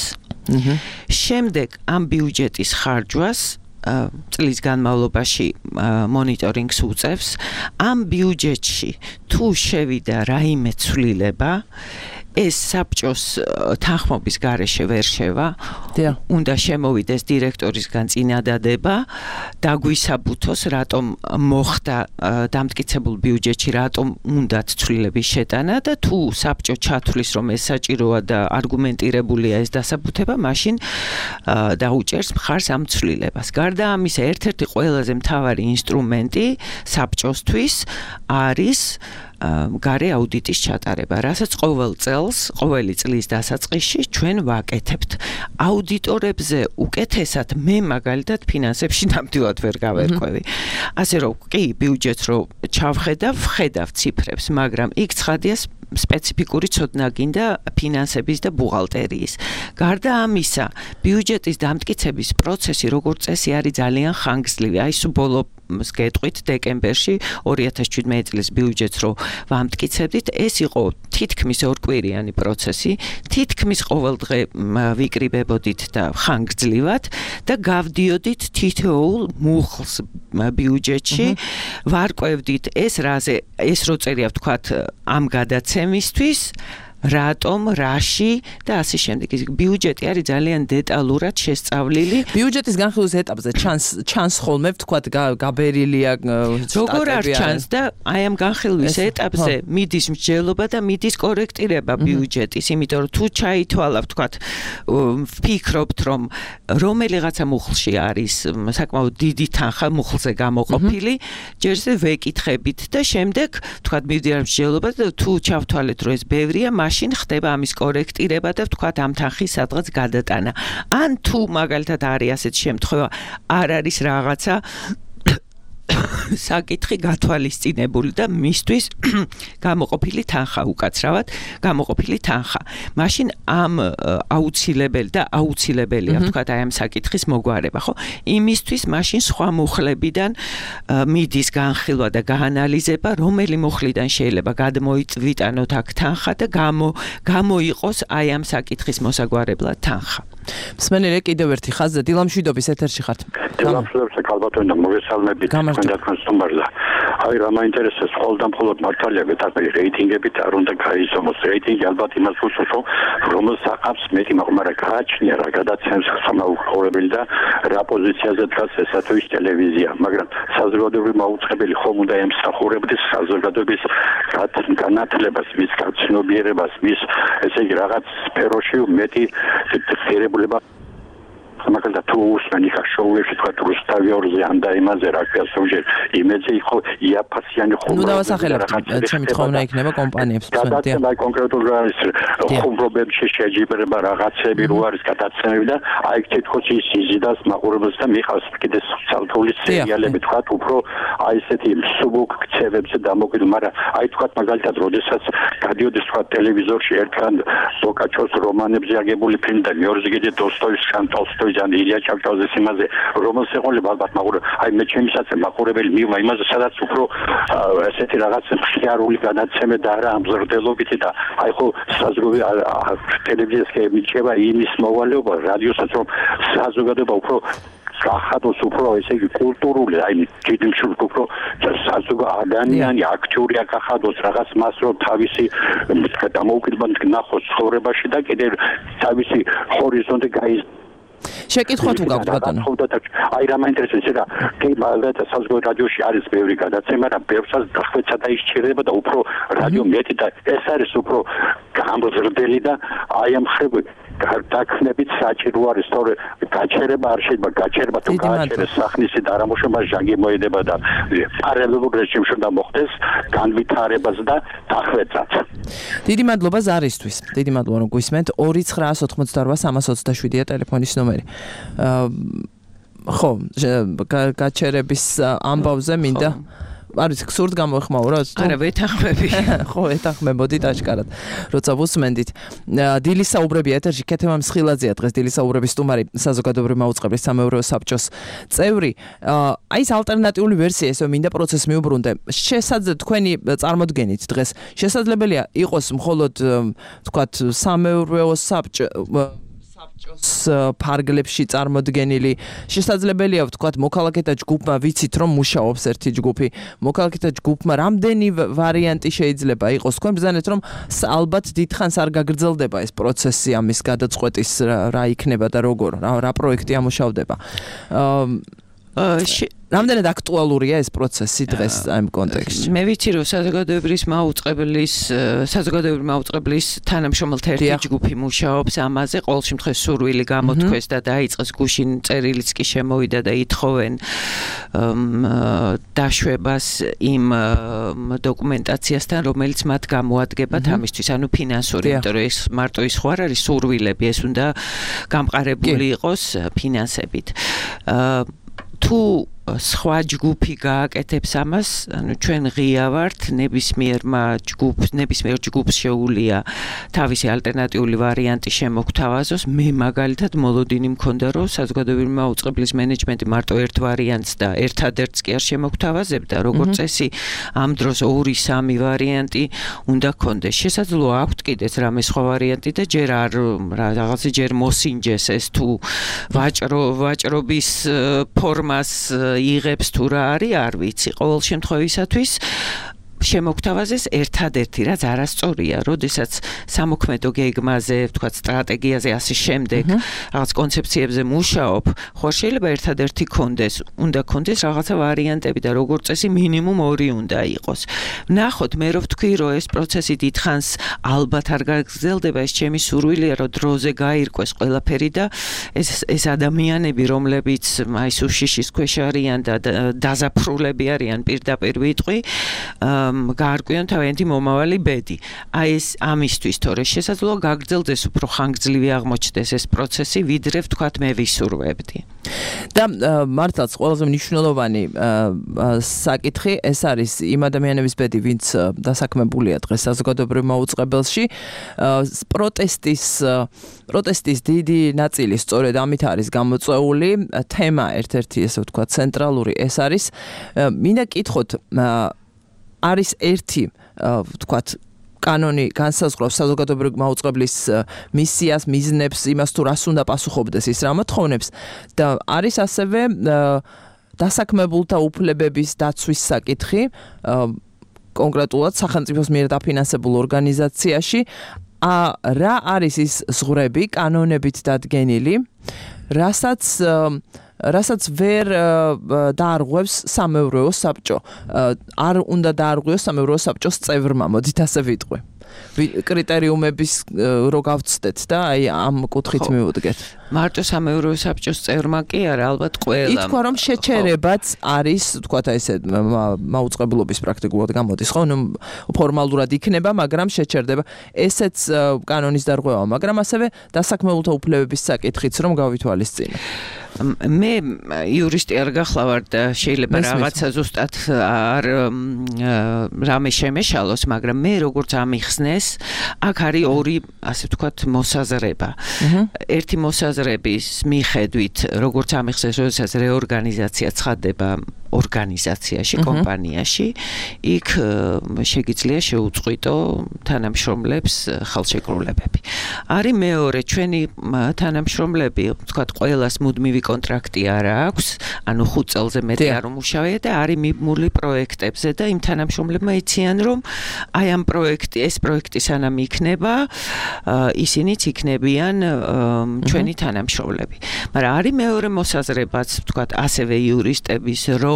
შემდეგ ამ ბიუჯეტის ხარჯვას წლის განმავლობაში მონიტორინგს უწევს. ამ ბიუჯეტში თუ შევიდა რაიმე ცვლილება, ეს საბჭოს თანხმობის გარეშე ვერ შევა. უნდა შემოვიდეს დირექტორისგან წინადადება, დაგვისაბუთოს, რატომ მოხდა დამტკიცებულ ბიუჯეტში, რატომ უნდათ ცვლილების შეტანა და თუ საბჭო ჩათვლის, რომ ეს საჭიროა და არგუმენტირებულია ეს დასაბუთება, მაშინ დაუჭერს მხარს ამ ცვლილებას. გარდა ამისა, ერთ-ერთი ყველაზე მთავარი ინსტრუმენტი საბჭოსთვის არის გარე აუდიტის ჩატარება, რასაც ყოველ წელს, ყოველი წლის დასაწყისში ჩვენ ვაკეთებთ. აუდიტორებზე უკეთესად მე მაგალითად ფინანსებში ნამდვილად ვერ გავერკვევი. ასე რომ კი ბიუჯეტს რო ჩავხედავ, ვხედავ ციფრებს, მაგრამ იქ ცხადია სპეციფიკური ცოდნა გინდა ფინანსების და ბუღალტერიის. გარდა ამისა, ბიუჯეტის დამტკიცების პროცესი როგორც წესი არის ძალიან ხანგრძლივი. აი სულ ბოლოს გეტყვით დეკემბერში 2017 წლის ბიუჯეტს რო ვამტკიცებდით, ეს იყო თითქმის ორკვირიანი პროცესი, თითქმის ყოველ დღე ვიკრიბებოდით და ხანგრძლივად და გავდიოდით თითოეულ მუხლს ბიუჯეტში, ვარკვევდით ეს რო წერია ვთქვათ ამ გადაცემისთვის, რატომ, რაში და ასე შემდეგ. ბიუჯეტი არის ძალიან დეტალურად შესწავლილი. ბიუჯეტის განხილვის ეტაპზე ჩანს ხოლმე ვთქვათ გაბერილია სტატები. როგორ არ ჩანს და აი ამ განხილვის ეტაპზე მიდის მსჯელობა და მიდის კორექტირება ბიუჯეტის, იმიტომ რომ თუ ჩაითვალა ვთქვათ, ვფიქრობთ რომ რომელიღაცა მუხლში არის საკმაოდ დიდი თანხა მუხლზე გამოყოფილი, ჯერზე ვეკითხებით და შემდეგ ვთქვათ მიდიან მსჯელობა და თუ ჩავთვალეთ რომ ეს ბევრია, მაშინ ხდება ამის კორექტირება და ვთქვათ ამ თანხის სადღაც გადატანა. ან თუ მაგალითად არის ასეთ შემთხვევა, არ არის რაღაცა საკითხი გათვალისწინებული და მისთვის გამოყოფილი თანხა უკაცრავად გამოყოფილი თანხა. მაშინ ამ აუცილებელია ვთქვათ აი ამ საკითხის მოგვარება, ხო? იმისთვის მაშინ სხვა მუხლებიდან მიდის განხილვა და გაანალიზება, რომელი მუხლიდან შეიძლება გადმოიტანოთ აქ თანხა და გამოიყოს აი ამ საკითხის მოსაგვარებლად თანხა. მსმენელი კიდევ ერთი ხაზზე დილამშვიდობის ეთერში ხართ. დილამშვიდობის ქალბატონო, მოგესალმებით თქვენ სტუმარზე. აი რა მაინტერესებს მხოლოდ მართალია გეტყვი რეიტინგებით არ უნდა გაიზომოს. რეიტინგი ალბათ იმას უშუშო, რომ საყავს მეტი მაგრამ გააჩნია რა გადაცემს ხმაურებელი და რა პოზიციაზე დგას ესა თუ ის ტელევიზია, მაგრამ საზოგადოებრივი მაუწყებელი ხომ უნდა ემსახურებდეს საზოგადოების განათლებას, მის გაცნობიერებას, მის ესე იგი რაღაც სფეროში მეტი ღირებულება მაგალითად თუ უსმენ იქ შოუებში თქვა რუსთავი ორზე ან და იმაზე რა ქვია ზოგჯერ იმედზე იყო იაფასიანი ხუმრობები. ნუ დავასახელებთ, ჩემი თხოვნა იქნება კომპანიებს თქვენდია. და კონკრეტულად არის ხუმრობებში შეჯიბრება რაღაცები რო არის გადაცემები და აი თითქოს ის იზიდას მაყურებელს და მიყავს კიდე სოციალური სერიალები თქვა უფრო აი ესეთი მსუბუქ ქცევებზე დამოკიდებული, მაგრამ აი თქვა მაგალითად როდესაც გადიოდეს თქვა ტელევიზორში ერთგან ბოკაჩოს რომანებზე აგებული ფილმი და მეორეზე კიდე დოსტოევსკი, ტოლსტოი ან ილია ჩავჭავაძის იმაზე რომელს ეყოლება ალბათ მაყურებელი. აი მე ჩემისაც მაყურებელი მივა იმაზე სადაც უფრო ესეთი რაღაც მხიარული გადაცემა და არა ამზრდელობითი და აი ხო საზოგადოებრივი ტელევიზიასკი მიჩება იმის მოვალეობა რადიოსაც რომ საზოგადოება უფრო გახადოს უფრო ესე იგი კულტურული აი ჯიდიმშულ უფრო ადამიანი აქტიურია გახადოს რაღაც მას რომ თავისი დამოუკიდებლად ნახოს ცხოვრებაში და კიდე თავისი ჰორიზონტი გაიზ შეკითხვა თუ გაქვთ ბატონო აი რა მაინტერესებს და მაგალითად საზოგადოებრივ რადიოში არის ბევრი გადაცემა და ბევრსაც დახვეცა და ისჩერდება და უფრო რადიო მეტი და ეს არის უფრო გამზრდელი და აი ამ ხები დაქნებით საჭირო არის თორე გაჩერება არ შეიძლება გაჩერება თუ გაჩერეს სახნისი და არამოშობა ჟანგი მოედება და პარალელურ რეჟიმში უნდა მოხდეს განვითარებას და დახვეცაც. დიდი მადლობა ზარისთვის. დიდი მადლობა რომ გვისმენთ. 2988327-ია ტელეფონის ნომერი. ხო, გაჩერების ამბავზე მინდა არის ქსურთ გამოეხმაუროთ? არა, ვეთანხმები. ხო, ვეთანხმებოდით აშკარად. როცა ვუსმენდით. დილის საუბრები ეთერში ქეთემა მსხილაძეა დღეს დილის საუბრების სტუმარი, საზოგადოებრივი მაუწყებლის სამეურვეო საბჭოს წევრი. აი ეს ალტერნატიული ვერსია ესე მინდა პროცესს მიუბრუნდე. თქვენი წარმოდგენით დღეს შესაძლებელია იყოს მხოლოდ თქვათ სამეურვეო საბჭოს ფარგლებში წარმოდგენილი შესაძლებელია ვთქვათ მოქალაქეთა ჯგუფმა ვიცით რომ მუშაობს ერთი ჯგუფი მოქალაქეთა ჯგუფმა რამდენი ვარიანტი შეიძლება იყოს თქვენ ბრძანეთ რომ ალბათ დიდხანს არ გაგრძელდება ეს პროცესი ამის გადაწყვეტის რა იქნება და როგორ რა პროექტი ამუშავდება რამდენად აქტუალურია ეს პროცესი დღეს ამ კონტექსტში? მე ვიცი რომ საზოგადოებრივი მაუწყებლის თანამშრომელთა ერთი ჯგუფი მუშაობს ამაზე, ყოველ შემთხვევაში სურვილი გამოთქვეს და დაიწყეს გუშინ წერილიც კი შემოვიდა და ითხოვენ დაშვებას იმ დოკუმენტაციასთან, რომელიც მათ გამოადგებათ ამისთვის, ანუ ფინანსური, იმიტომ რომ ეს მარტო ის ხო არ არის სურვილები, ეს უნდა გამყარებული იყოს ფინანსებით. თუ სხვა ჯგუფი გააკეთებს ამას, ანუ ჩვენ ღია ვართ, ნებისმიერ ჯგუფს შეუძლია თავისი ალტერნატიული ვარიანტი შემოგთავაზოს. მე მაგალითად მოლოდინი მქონდა, რომ საზოგადოებრივი მაუწყებლის მენეჯმენტი მარტო ერთ ვარიანტს და ერთადერთს კი არ შემოგთავაზებდა, როგორც წესი, ამ დროს 2-3 ვარიანტი უნდა გქონდეს. შესაძლოა აქვთ კიდეც რამე სხვა ვარიანტი და ჯერ არ რაღაცა ჯერ მოსინჯეს ეს თუ ვაჭრობის ფორმას იღებს თუ რა არის, არ ვიცი. ყოველ შემთხვევისათვის შემოგთავაზეს ერთადერთი, რაც არასწორია, როდესაც სამოქმედო გეგმაზე, ვთქვათ, სტრატეგიაზე, ასე შემდეგ, რაღაც კონცეფციებზე მუშაობ, ხო შეიძლება ერთადერთი კონდეს, უნდა კონდეს რაღაცა ვარიანტები და როგორც წესი მინიმუმ 2 უნდა იყოს. ნახოთ, მე რო ვთქვი, რომ ეს პროცესი დიდხანს ალბათ არ გაგრძელდება, ეს ჩემი სურვილია, რომ დროზე გაირკვეს ყველაფერი და ეს ადამიანები, რომლებიც აი სუშიშის ქვეშ არიან და დაზაფრულები არიან პირდაპირ ვიტყვი, გაარკვიონ თავიანთი მომავალი ბედი. აი ეს ამისთვის თორე შესაძლოა გაგრძელდეს უფრო ხანგრძლივი აღმოჩნდეს ეს პროცესი, ვიდრე ვთქვათ მე ვისურვებდი. და მართლაც ყველაზე მნიშვნელოვანი საკითხი ეს არის იმ ადამიანების ბედი, ვინც დასაქმებულია დღეს საზოგადოებრივ მაუწყებელში. პროტესტის დიდი ნაწილი სწორედ ამით არის გამოწვეული. თემა ერთ-ერთი ესე ვთქვათ ცენტრალური ეს არის. მინდა კითხოთ არის ერთი ვთქვათ კანონი განსაზღვრავს საზოგადოებრივი მაუწყებლის მისიას, მიზნებს, იმას თუ რას უნდა პასუხობდეს ის რა მოთხოვნებს და არის ასევე დასაქმებულთა უფლებების დაცვის საკითხი კონკრეტულად სახელმწიფოს მიერ დაფინანსებულ ორგანიზაციაში რა არის ის ზღვრები კანონებით დადგენილი რასაც ვერ დაარღვევს სამეურვეო საბჭო. არ უნდა დაარღვიოს სამეურვეო საბჭოს წევრმა, მოდით ასე ვიტყვი. კრიტერიუმების რო გავცდეთ და აი ამ კუთხით მივუდგეთ. მარტო სამეურვეო საბჭოს წევრმა კი არა, ალბათ ყველამ. ითქვა რომ შეჩერებაც არის, თქვათ აი ესე მაუწყებლობის პრაქტიკულად გამოდის, ხო? ფორმალურად იქნება, მაგრამ შეჩერდება. ესეც კანონის დარღვევაა, მაგრამ ასევე დასაქმებულთა უფლებების საკითხიც რომ გავითვალისწინო. მე იურისტი არ გახლავარ და შეიძლება რაღაცა ზუსტად არ რამე შემეშალოს, მაგრამ მე როგორც ამიხსნეს, აქ არის ორი, ასე ვთქვათ, მოსაზრება. ერთი მოსაზრების მიხედვით, როგორც ამიხსნეს, როდესაც რეორგანიზაცია ცხადდება ორგანიზაციაში, კომპანიაში, იქ შეგიძლია შეუწყვიტო თანამშრომლებს ხელშეკრულებები. არის მეორე, ჩვენი თანამშრომლები, ვთქვათ, ყველას მუდმივი კონტრაქტი არ აქვს, ანუ 5 წელზე მეტი არ უმუშავია და არის მიბმული პროექტებზე და იმ თანამშრომლებმა იციან, რომ აი ამ ეს პროექტი სანამ იქნება, ისინიც იქნებიან ჩვენი თანამშრომლები. მაგრამ არის მეორე მოსაზრებაც, ვთქვათ, ასევე იურისტების, რომ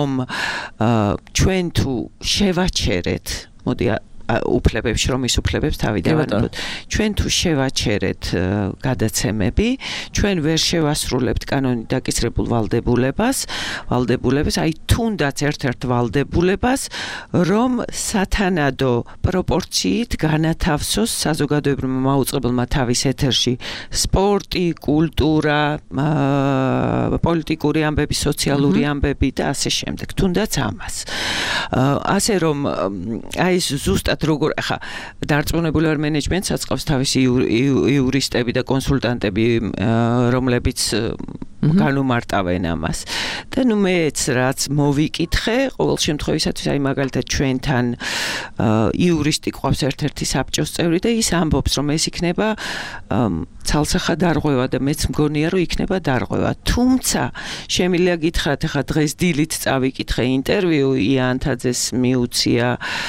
ჩვენ თუ შევაჩერეთ, მოდი უფლებებს, შრომის უფლებებს თავიდან ვანებოთ. ჩვენ თუ შევაჩერეთ გადაცემები, ჩვენ ვერ შევასრულებთ კანონით დაკისრებულ ვალდებულებას, აი თუნდაც ერთ-ერთ ვალდებულებას, რომ სათანადო პროპორციით განათავსოს საზოგადოებრივმა მაუწყებელმა თავის ეთერში სპორტი, კულტურა, პოლიტიკური ამბები, სოციალური ამბები და ასე შემდეგ. თუნდაც ამას. ასე რომ აი ეს ზუსტად როგორ ახლა დარწმუნებული ვარ მენეჯმენტსაც ყავს თავისი იურისტები და კონსულტანტები, რომლებიც განუმარტავენ ამას. და ნუ მეც რაც მოვიკითხე, ყოველ შემთხვევისათვის აი მაგალითად ჩვენთან იურისტი ყავს ერთ-ერთი საბჭოს წევრი და ის ამბობს, რომ ეს იქნება ცალსახა დარღვევა და მეც მგონია, რომ იქნება დარღვევა. თუმცა შემიძლია გითხრათ, ახლა დღეს დილით წავიკითხე ინტერვიუ იანთაძეს მიუცია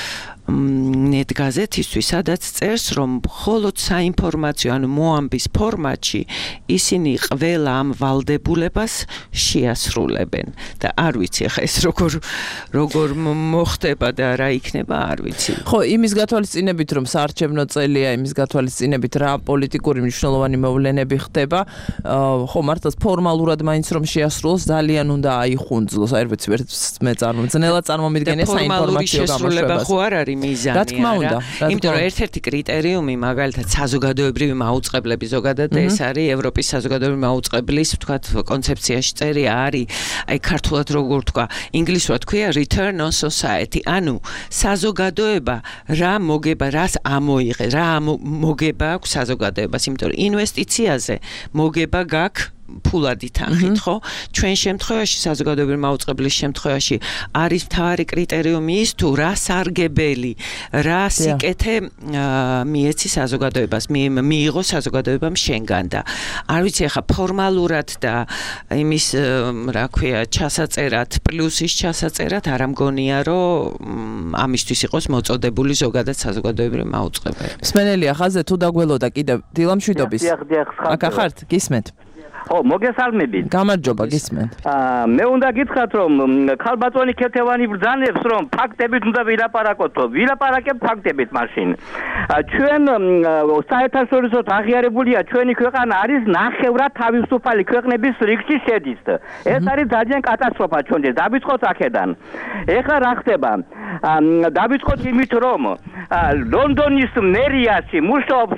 net გაზეთისთვის, სადაც წერს, რომ მხოლოდ საინფორმაციო, ანუ მოამბის ფორმატში ისინი ყველა ამ ვალდებულებას შეასრულებენ. და არ ვიცი, ახლა ეს როგორ მოხდება და რა იქნება, არ ვიცი. ხო, იმის გათვალისწინებით, რომ საარჩევნო წელია, იმის გათვალისწინებით რა პოლიტიკური მნიშვნელოვანი მოვლენები ხდება, ხო, მართლაც ფორმალურად მაინც რომ შეასრულოს, ძალიან უნდა აიხუნძლოს, არ ვიცი, მე ძნელად წარმომიდგენია საინფორმაციო გამოშვებას. ხო არ არის მიზანი. რა თქმა უნდა. იმიტომ რომ ერთ-ერთი კრიტერიუმი, მაგალითად, საზოგადოებრივი მაუწყებლები ზოგადად ეს არის ევროპის საზოგადოებრივი მაუწყებლის, ვთქვათ, კონცეფციაში წერია არის, აი ქართულად როგორ თქვა, ინგლისურად ქვია return on society, ანუ საზოგადოება რა მოგება, რას ამოიღე, რა მოგება აქვს საზოგადოებას, იმიტომ რომ ინვესტიციაზე მოგება გაქვს ფულადი თანხით, ხო? ჩვენ შემთხვევაში, საზოგადოებრივი მაუწყებლის შემთხვევაში არის მთავარი კრიტერიუმი ის თუ რა სარგებელი, რა სიკეთე მიეცი საზოგადოებას, მიიღო საზოგადოებამ შენგან და არ ვიცი ახლა ფორმალურად და იმის რა ქვია, ჩასაწერად, პლუსის ჩასაწერად არ ამგონია, რომ ამისთვის იყოს მოწოდებული ზოგადად საზოგადოებრივი მაუწყებელი. მსმენელია ხაზზე თუ დაგველოდა კიდევ დილამშვიდობის. აკა ხართ, გისმენთ? ო, მოგესალმებით. გამარჯობა, გისმენთ. მე უნდა გითხრათ, რომ ქალბატონი ქეთევანი ბრძანებს, რომ ფაქტებით უნდა ვილაპარაკოთ, ვილაპარაკებ ფაქტებით მაშინ. ჩვენ საერთაშორისოდ აღიარებულია, ჩვენი ქვეყანა არის ნახევრად თავისუფალი ქვეყნების რიგში შედის. ეს არის ძალიან კატასტროფა ჩვენთვის. დავიწყოთ აქედან. ეხლა რა ხდება? დავიწყოთ იმით, რომ ლონდონის მერიაში მუშაობს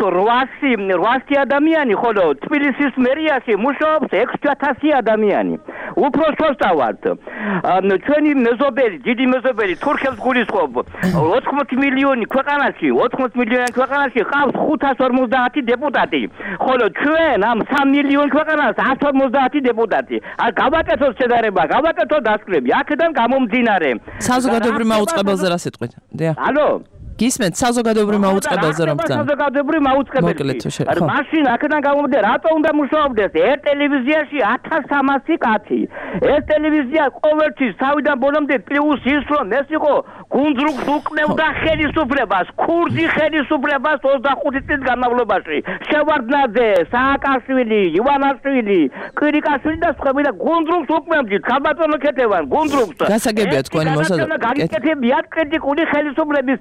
800 ადამიანი, ხოლო თბილისის მერიაში მუშაობს 6000 ადამიანი. უფრო სოსტავად. ჩვენი მეზობელი, დიდი მეზობელი თურქებს გულისხმობ 80 მილიონი ქვეყანაში ყავს 550 დეპუტატი. ხოლო ჩვენ ამ 3 მილიონი ქვეყანას 150 დეპუტატი. გავაკეთოთ შედარება, გავაკეთოთ დასკვნები. აქედან გამომდინარე. საზოგადოებრივ მაუწყებელზე რა სიტყვით? დიახ. ალო? გისმენთ საზოგადოებრივ მაუწყებელზე რომ ბრძან. საზოგადოებრივ მაუწყებელზე. მაშინ აქედან გამომდინარე, რატო უნდა მუშაობდეს? ერთ ტელევიზიაში 1300 კაცი. ეს ტელევიზია ყოველთვის თავიდან ბოლომდე პლუს ის რომ ეს იყო გუნძრუგს უკნევდა ხელისუფლებას, ქურდი ხელისუფლებას 25 წლის განმავლობაში. შევარდნაძე, სააკაშვილი, ივანაშვილი, კვირიკაშვილი და სხვები და გუნძრუგს უკნევდით. ქალბატონო ქეთევან, გუნძრუგს. გასაგებია თქვენი მოსაზრება. გასაგებია კრიტიკული ხელისუფლების წინ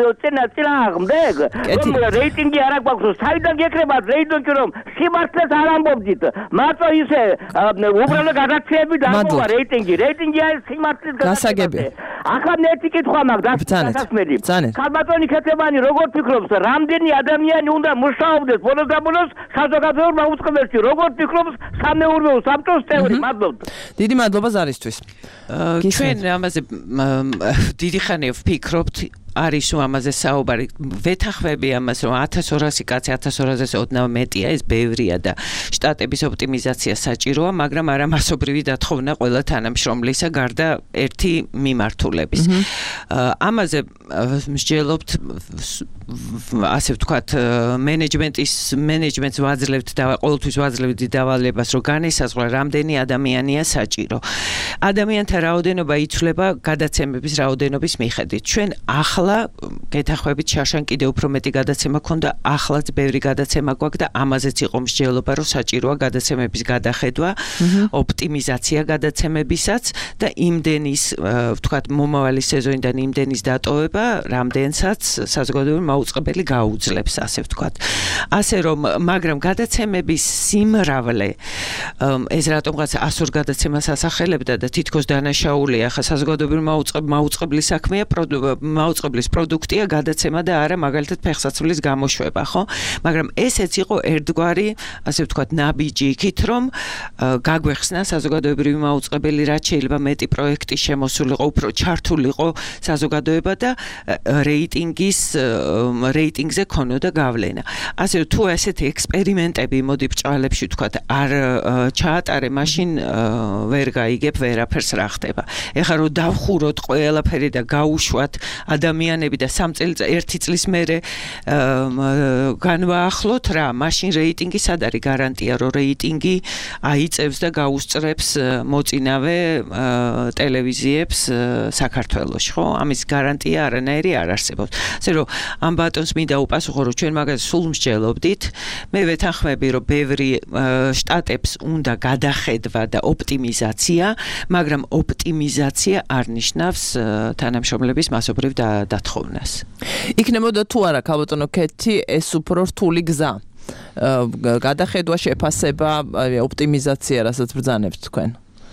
წინა აღმდეგ რომ რეიტინგი არ აქვს საიდან გეკრება რეიტინგი რომ სიმართლეს არ ამბობდით მარტო ისე უბრალოდ გადაცემები და ამბობა რეიტინგი არის სიმართლის გასაგები ახლა ერთი კითხვა მაქვს დასასმელი ქალბატონი ქეთებანი როგორ ფიქრობს რამდენი ადამიანი უნდა მუშაობდეს ბოლოს საზოგადოებრივ მაუწყებელში როგორ ფიქრობს სამეურვეო საბჭოს წევრი მადლობთ დიდი მადლობა ზარისთვის ჩვენ ამაზე დიდი ხანია ვფიქრობთ არის ამაზე საუბარი ვეთანხმები ამას რომ 1200 კაცი 1200-ზე ოდნავ მეტია ეს ბევრია და შტატების ოპტიმიზაცია საჭიროა მაგრამ არა მასობრივი დათხოვნა ყველა თანამშრომლისა გარდა ერთი მიმართულების ამაზე მსჯელობთ ასე ვთქვათ მენეჯმენტს ვაძლევთ და ყოველთვის ვაძლევთ დავალებას რომ განისაზღვრა რამდენი ადამიანია საჭირო ადამიანთა რაოდენობა იცვლება გადაცემების რაოდენობის მიხედვით ჩვენ ახლა გეთანხმებით შარშან კიდევ უფრო მეტი გადაცემა ქონდა ახლაც ბევრი გადაცემა გვაქვს და ამაზეც იყო მსჯელობა რომ საჭიროა გადაცემების გადახედვა ოპტიმიზაცია გადაცემებისაც და იმდენის ვთქვათ მომავალი სეზონიდან იმდენის დატოვება რამდენსაც საზოგადოებრივი მაუწყებელი გაუძლებს ასე ვთქვათ ასე რომ მაგრამ გადაცემების სიმრავლე ეს რატომღაც 100 გადაცემას ასახელებდა და თითქოს დანაშაულია ხა საზოგადოებრივი მაუწყებლის საქმეა მაუწყებლის პროდუქტია გადაცემა და არა მაგალითად ფეხსაცმლის გამოშვება ხო მაგრამ ესეც იყო ერთგვარი ასე ვთქვათ ნაბიჯი იქით რომ გაგვეხსნა საზოგადოებრივი მაუწყებელი რაც შეიძლება მეტი პროექტი შემოსულიყო უფრო ჩართულიყო საზოგადოება და რეიტინგზე ქონოდა გავლენა ასე თუ ესეთი ექსპერიმენტები მოდი ბჭყალებში ვთქვათ არ ჩაატარე მაშინ ვერ გაიგებ ვერაფერს რა ხდება ეხლა რომ დავხუროთ ყველაფერი და გაუშვათ ადამიანები და 3 წლის მერე განვაახლოთ რა მაშინ რეიტინგი სად არის გარანტია რომ რეიტინგი აიწევს და გაუსწრებს მოწინავე ტელევიზიებს საქართველოში ხო ამის გარანტია არანაირი არ არსებობს ასე რომ ამ ბატონს მინდა უპასუხო რომ ჩვენ მაგას სულ მსჯელობდით მე ვეთანხმები რომ ბევრი შტატებს უნდა გადახედვა და ოპტიმიზაცია მაგრამ ოპტიმიზაცია არ ნიშნავს თანამშრომლების მასობრივ დათხოვნას. იქნებოდა თუ არა ქალბატონო ქეთი ეს უფრო რთული გზა. გადახედვა შეფასება ოპტიმიზაცია რასაც ბრძანებთ თქვენ.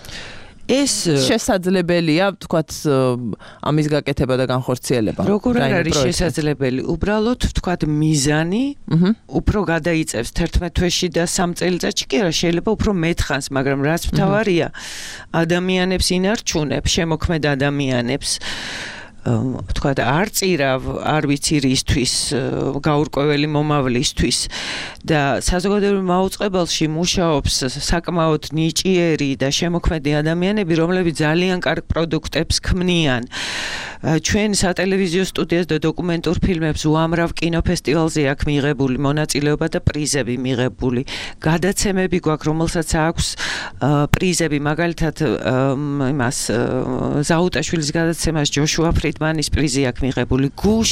ეს შესაძლებელია ვთქვათ ამის გაკეთება და განხორციელება. როგორ არის შესაძლებელი? უბრალოდ ვთქვათ მიზანი უფრო გადაიწევს 11 თვეში და 3 წელიწადში კი არა შეიძლება უფრო მეტ ხანს, მაგრამ რაც მთავარია ადამიანებს ინარჩუნებ, შემოქმედ ადამიანებს ვთქვათ არ წირავ, არ ვიცი რისთვის, გაურკვეველი მომავლისთვის და საზოგადოებრივ მაუწყებელში მუშაობს საკმაოდ ნიჭიერი და შემოქმედი ადამიანები, რომლებიც ძალიან კარგ პროდუქტებს ქმნიან. ჩვენ სატელევიზიო სტუდიას და დოკუმენტურ ფილმებს უამრავ კინოფესტივალზე აქვს მიღებული მონაწილეობა და პრიზები მიღებული. გადაცემები გვაქვს, რომელსაც აქვს პრიზები, მაგალითად იმას ზაუტაშვილის გადაცემას ჯოშუა ფრიდმანის პრიზი აქვს მიღებული.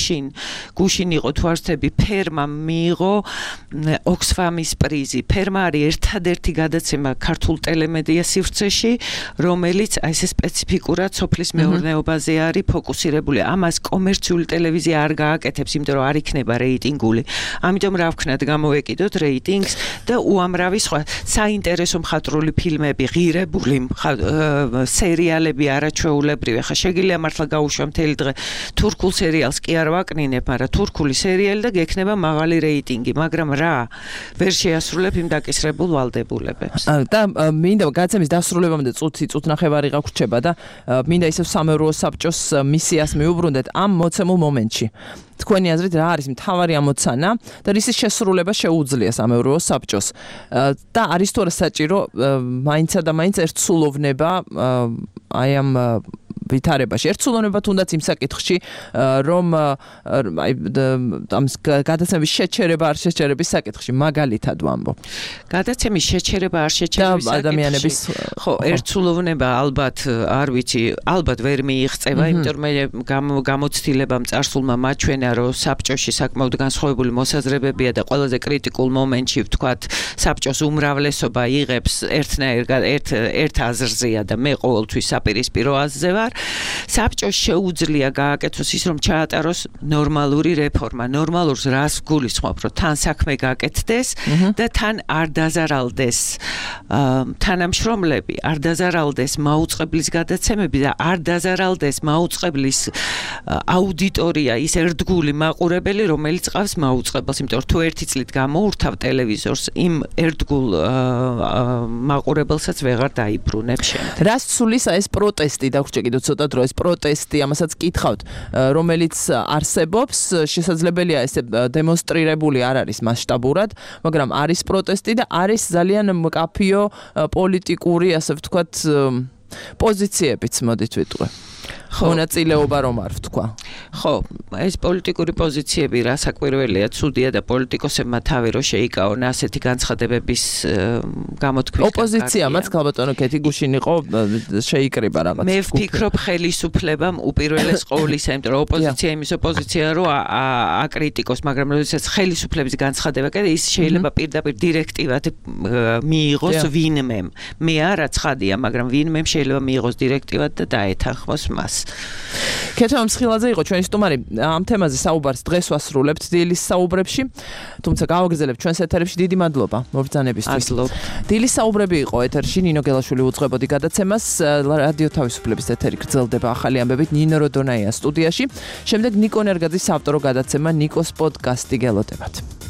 გუშინ იყო თვარსთები ფერმა მიიღო ოქსფამის პრიზი. ფერმა არის ერთადერთი გადაცემა ქართულ ტელემედია სივრცეში, რომელიც აი ეს სპეციფიკურად სოფლის მეურნეობაზე არის ფოკუსირებული. ამას კომერციული ტელევიზია არ გააკეთებს, იმიტომ რომ არ იქნება რეიტინგული. ამიტომ რა ვქნათ, გამოვეკიდოთ რეიტინგს და უამრავი სხვა საინტერესო მხატვრული ფილმები, ღირებული სერიალები არაჩვეულებრივი. ხა შეგიძლია მართლა გაუშვა მთელი დღე თურქულ სერიალს კი არ ვაკნინებ, მაგრამ თურქული სერიალი და გექნება მაღალი რეიტინგი, მაგრამ რა ვერ შეასრულებ იმ დაკისრებულ ვალდებულებებს. და მინდა გადაცემის დასრულებამდე წუთნახევარი გაგვრჩება და მინდა ისევ სამეურვეო საბჭოს მისიას მიუბრუნდეთ ამ მოცემულ მომენტში. თქვენი აზრით რა არის მთავარი ამოცანა და რისის შესრულება შეუძლია სამეურვეო საბჭოს და არის თუ არა საჭირო მაინცა და მაინც ერთსულოვნება აი ამ ვითარებაში. ერთსულოვნება თუნდაც იმ საკითხში, რომ აი ამ გადაცემის შეჩერება არ შეჩერების საკითხში მაგალითად ვამბობ. გადაცემის შეჩერება არ შეჩერების ადამიანების ხო, ერთსულოვნება ალბათ არ ვიცი, ალბათ ვერ მიიღწევა, იმიტომ რომ გამოცდილებამ წარსულმა მაჩვენა, რომ საბჭოში საკმაოდ განსხვავებული მოსაზრებებია და ყველაზე კრიტიკულ მომენტში ვთქვათ, საბჭოს უმრავლესობა იღებს ერთ აზრზეა და მე ყოველთვის საპირისპირო აზრზე ვარ. საბჭოს შეუძლია გააკეთოს ის, რომ ჩაატაროს ნორმალური რეფორმა. ნორმალურს რას გულისხმობ, რომ თან საქმე გააკეთდეს და თან არ დაზარალდეს თანამშრომლები, არ დაზარალდეს მაუწყებლის გადაცემები და არ დაზარალდეს მაუწყებლის აუდიტორია, ის ერთგული მაყურებელი, რომელიც ყავს მაუწყებელს, იმიტომ რომ თუ ერთი წლით გამოურთავ ტელევიზორს, იმ ერთგულ მაყურებელსაც ვეღარ დაიბრუნებ შემდეგ. რას სულის ეს პროტესტი, დაგვრჩა კიდევ ცოტა დრო, ეს პროტესტი, ამასაც კითხავთ, რომელიც არსებობს, შესაძლებელია ესე დემონსტრირებული არ არის მასშტაბურად, მაგრამ არის პროტესტი და არის ძალიან მკაფიო პოლიტიკური, ასე ვთქვათ, პოზიციებიც მოდით ვიტყვე. მონაწილეობა რომ არ ვთქვა. ხო, ეს პოლიტიკური პოზიციები რა საკვირველია, ცუდია და პოლიტიკოსებმა თავი რო შეიკავონ ასეთი განცხადებების გამოთქმის. ოპოზიციამაც ქალბატონო კეთი გუშინ იყო შეიკრიბა რაღაც. მე ვფიქრობ ხელისუფლებამ უპირველეს ყოვლისა, იმიტომ რომ ოპოზიცია იმის ოპოზიცია რო აკრიტიკოს, მაგრამ როდესაც ხელისუფლების განცხადება კიდე ის შეიძლება პირდაპირ დირექტივად მიიღოს ვინმემ. მე არა ცხადია, მაგრამ ვინმემ შეიძლება მიიღოს დირექტივად და დაეთანხმოს მას. კეთო მსხილაძე იყო ჩვენი სტუმარი. ამ თემაზე საუბარს დღეს ვასრულებთ დილის საუბრებში. თუმცა გავაგრძელებთ ჩვენს ეთერებში. დიდი მადლობა მობრძანებისთვის. დილის საუბრები იყო ეთერში. ნინო გელაშვილი უძღვებოდი გადაცემას. რადიო თავისუფლების ეთერი გრძელდება ახალი ამბებით. ნინო როდონაია სტუდიაში. შემდეგ ნიკო ნერგაძის ავტორო გადაცემა ნიკოს პოდკასტი გელოდებათ.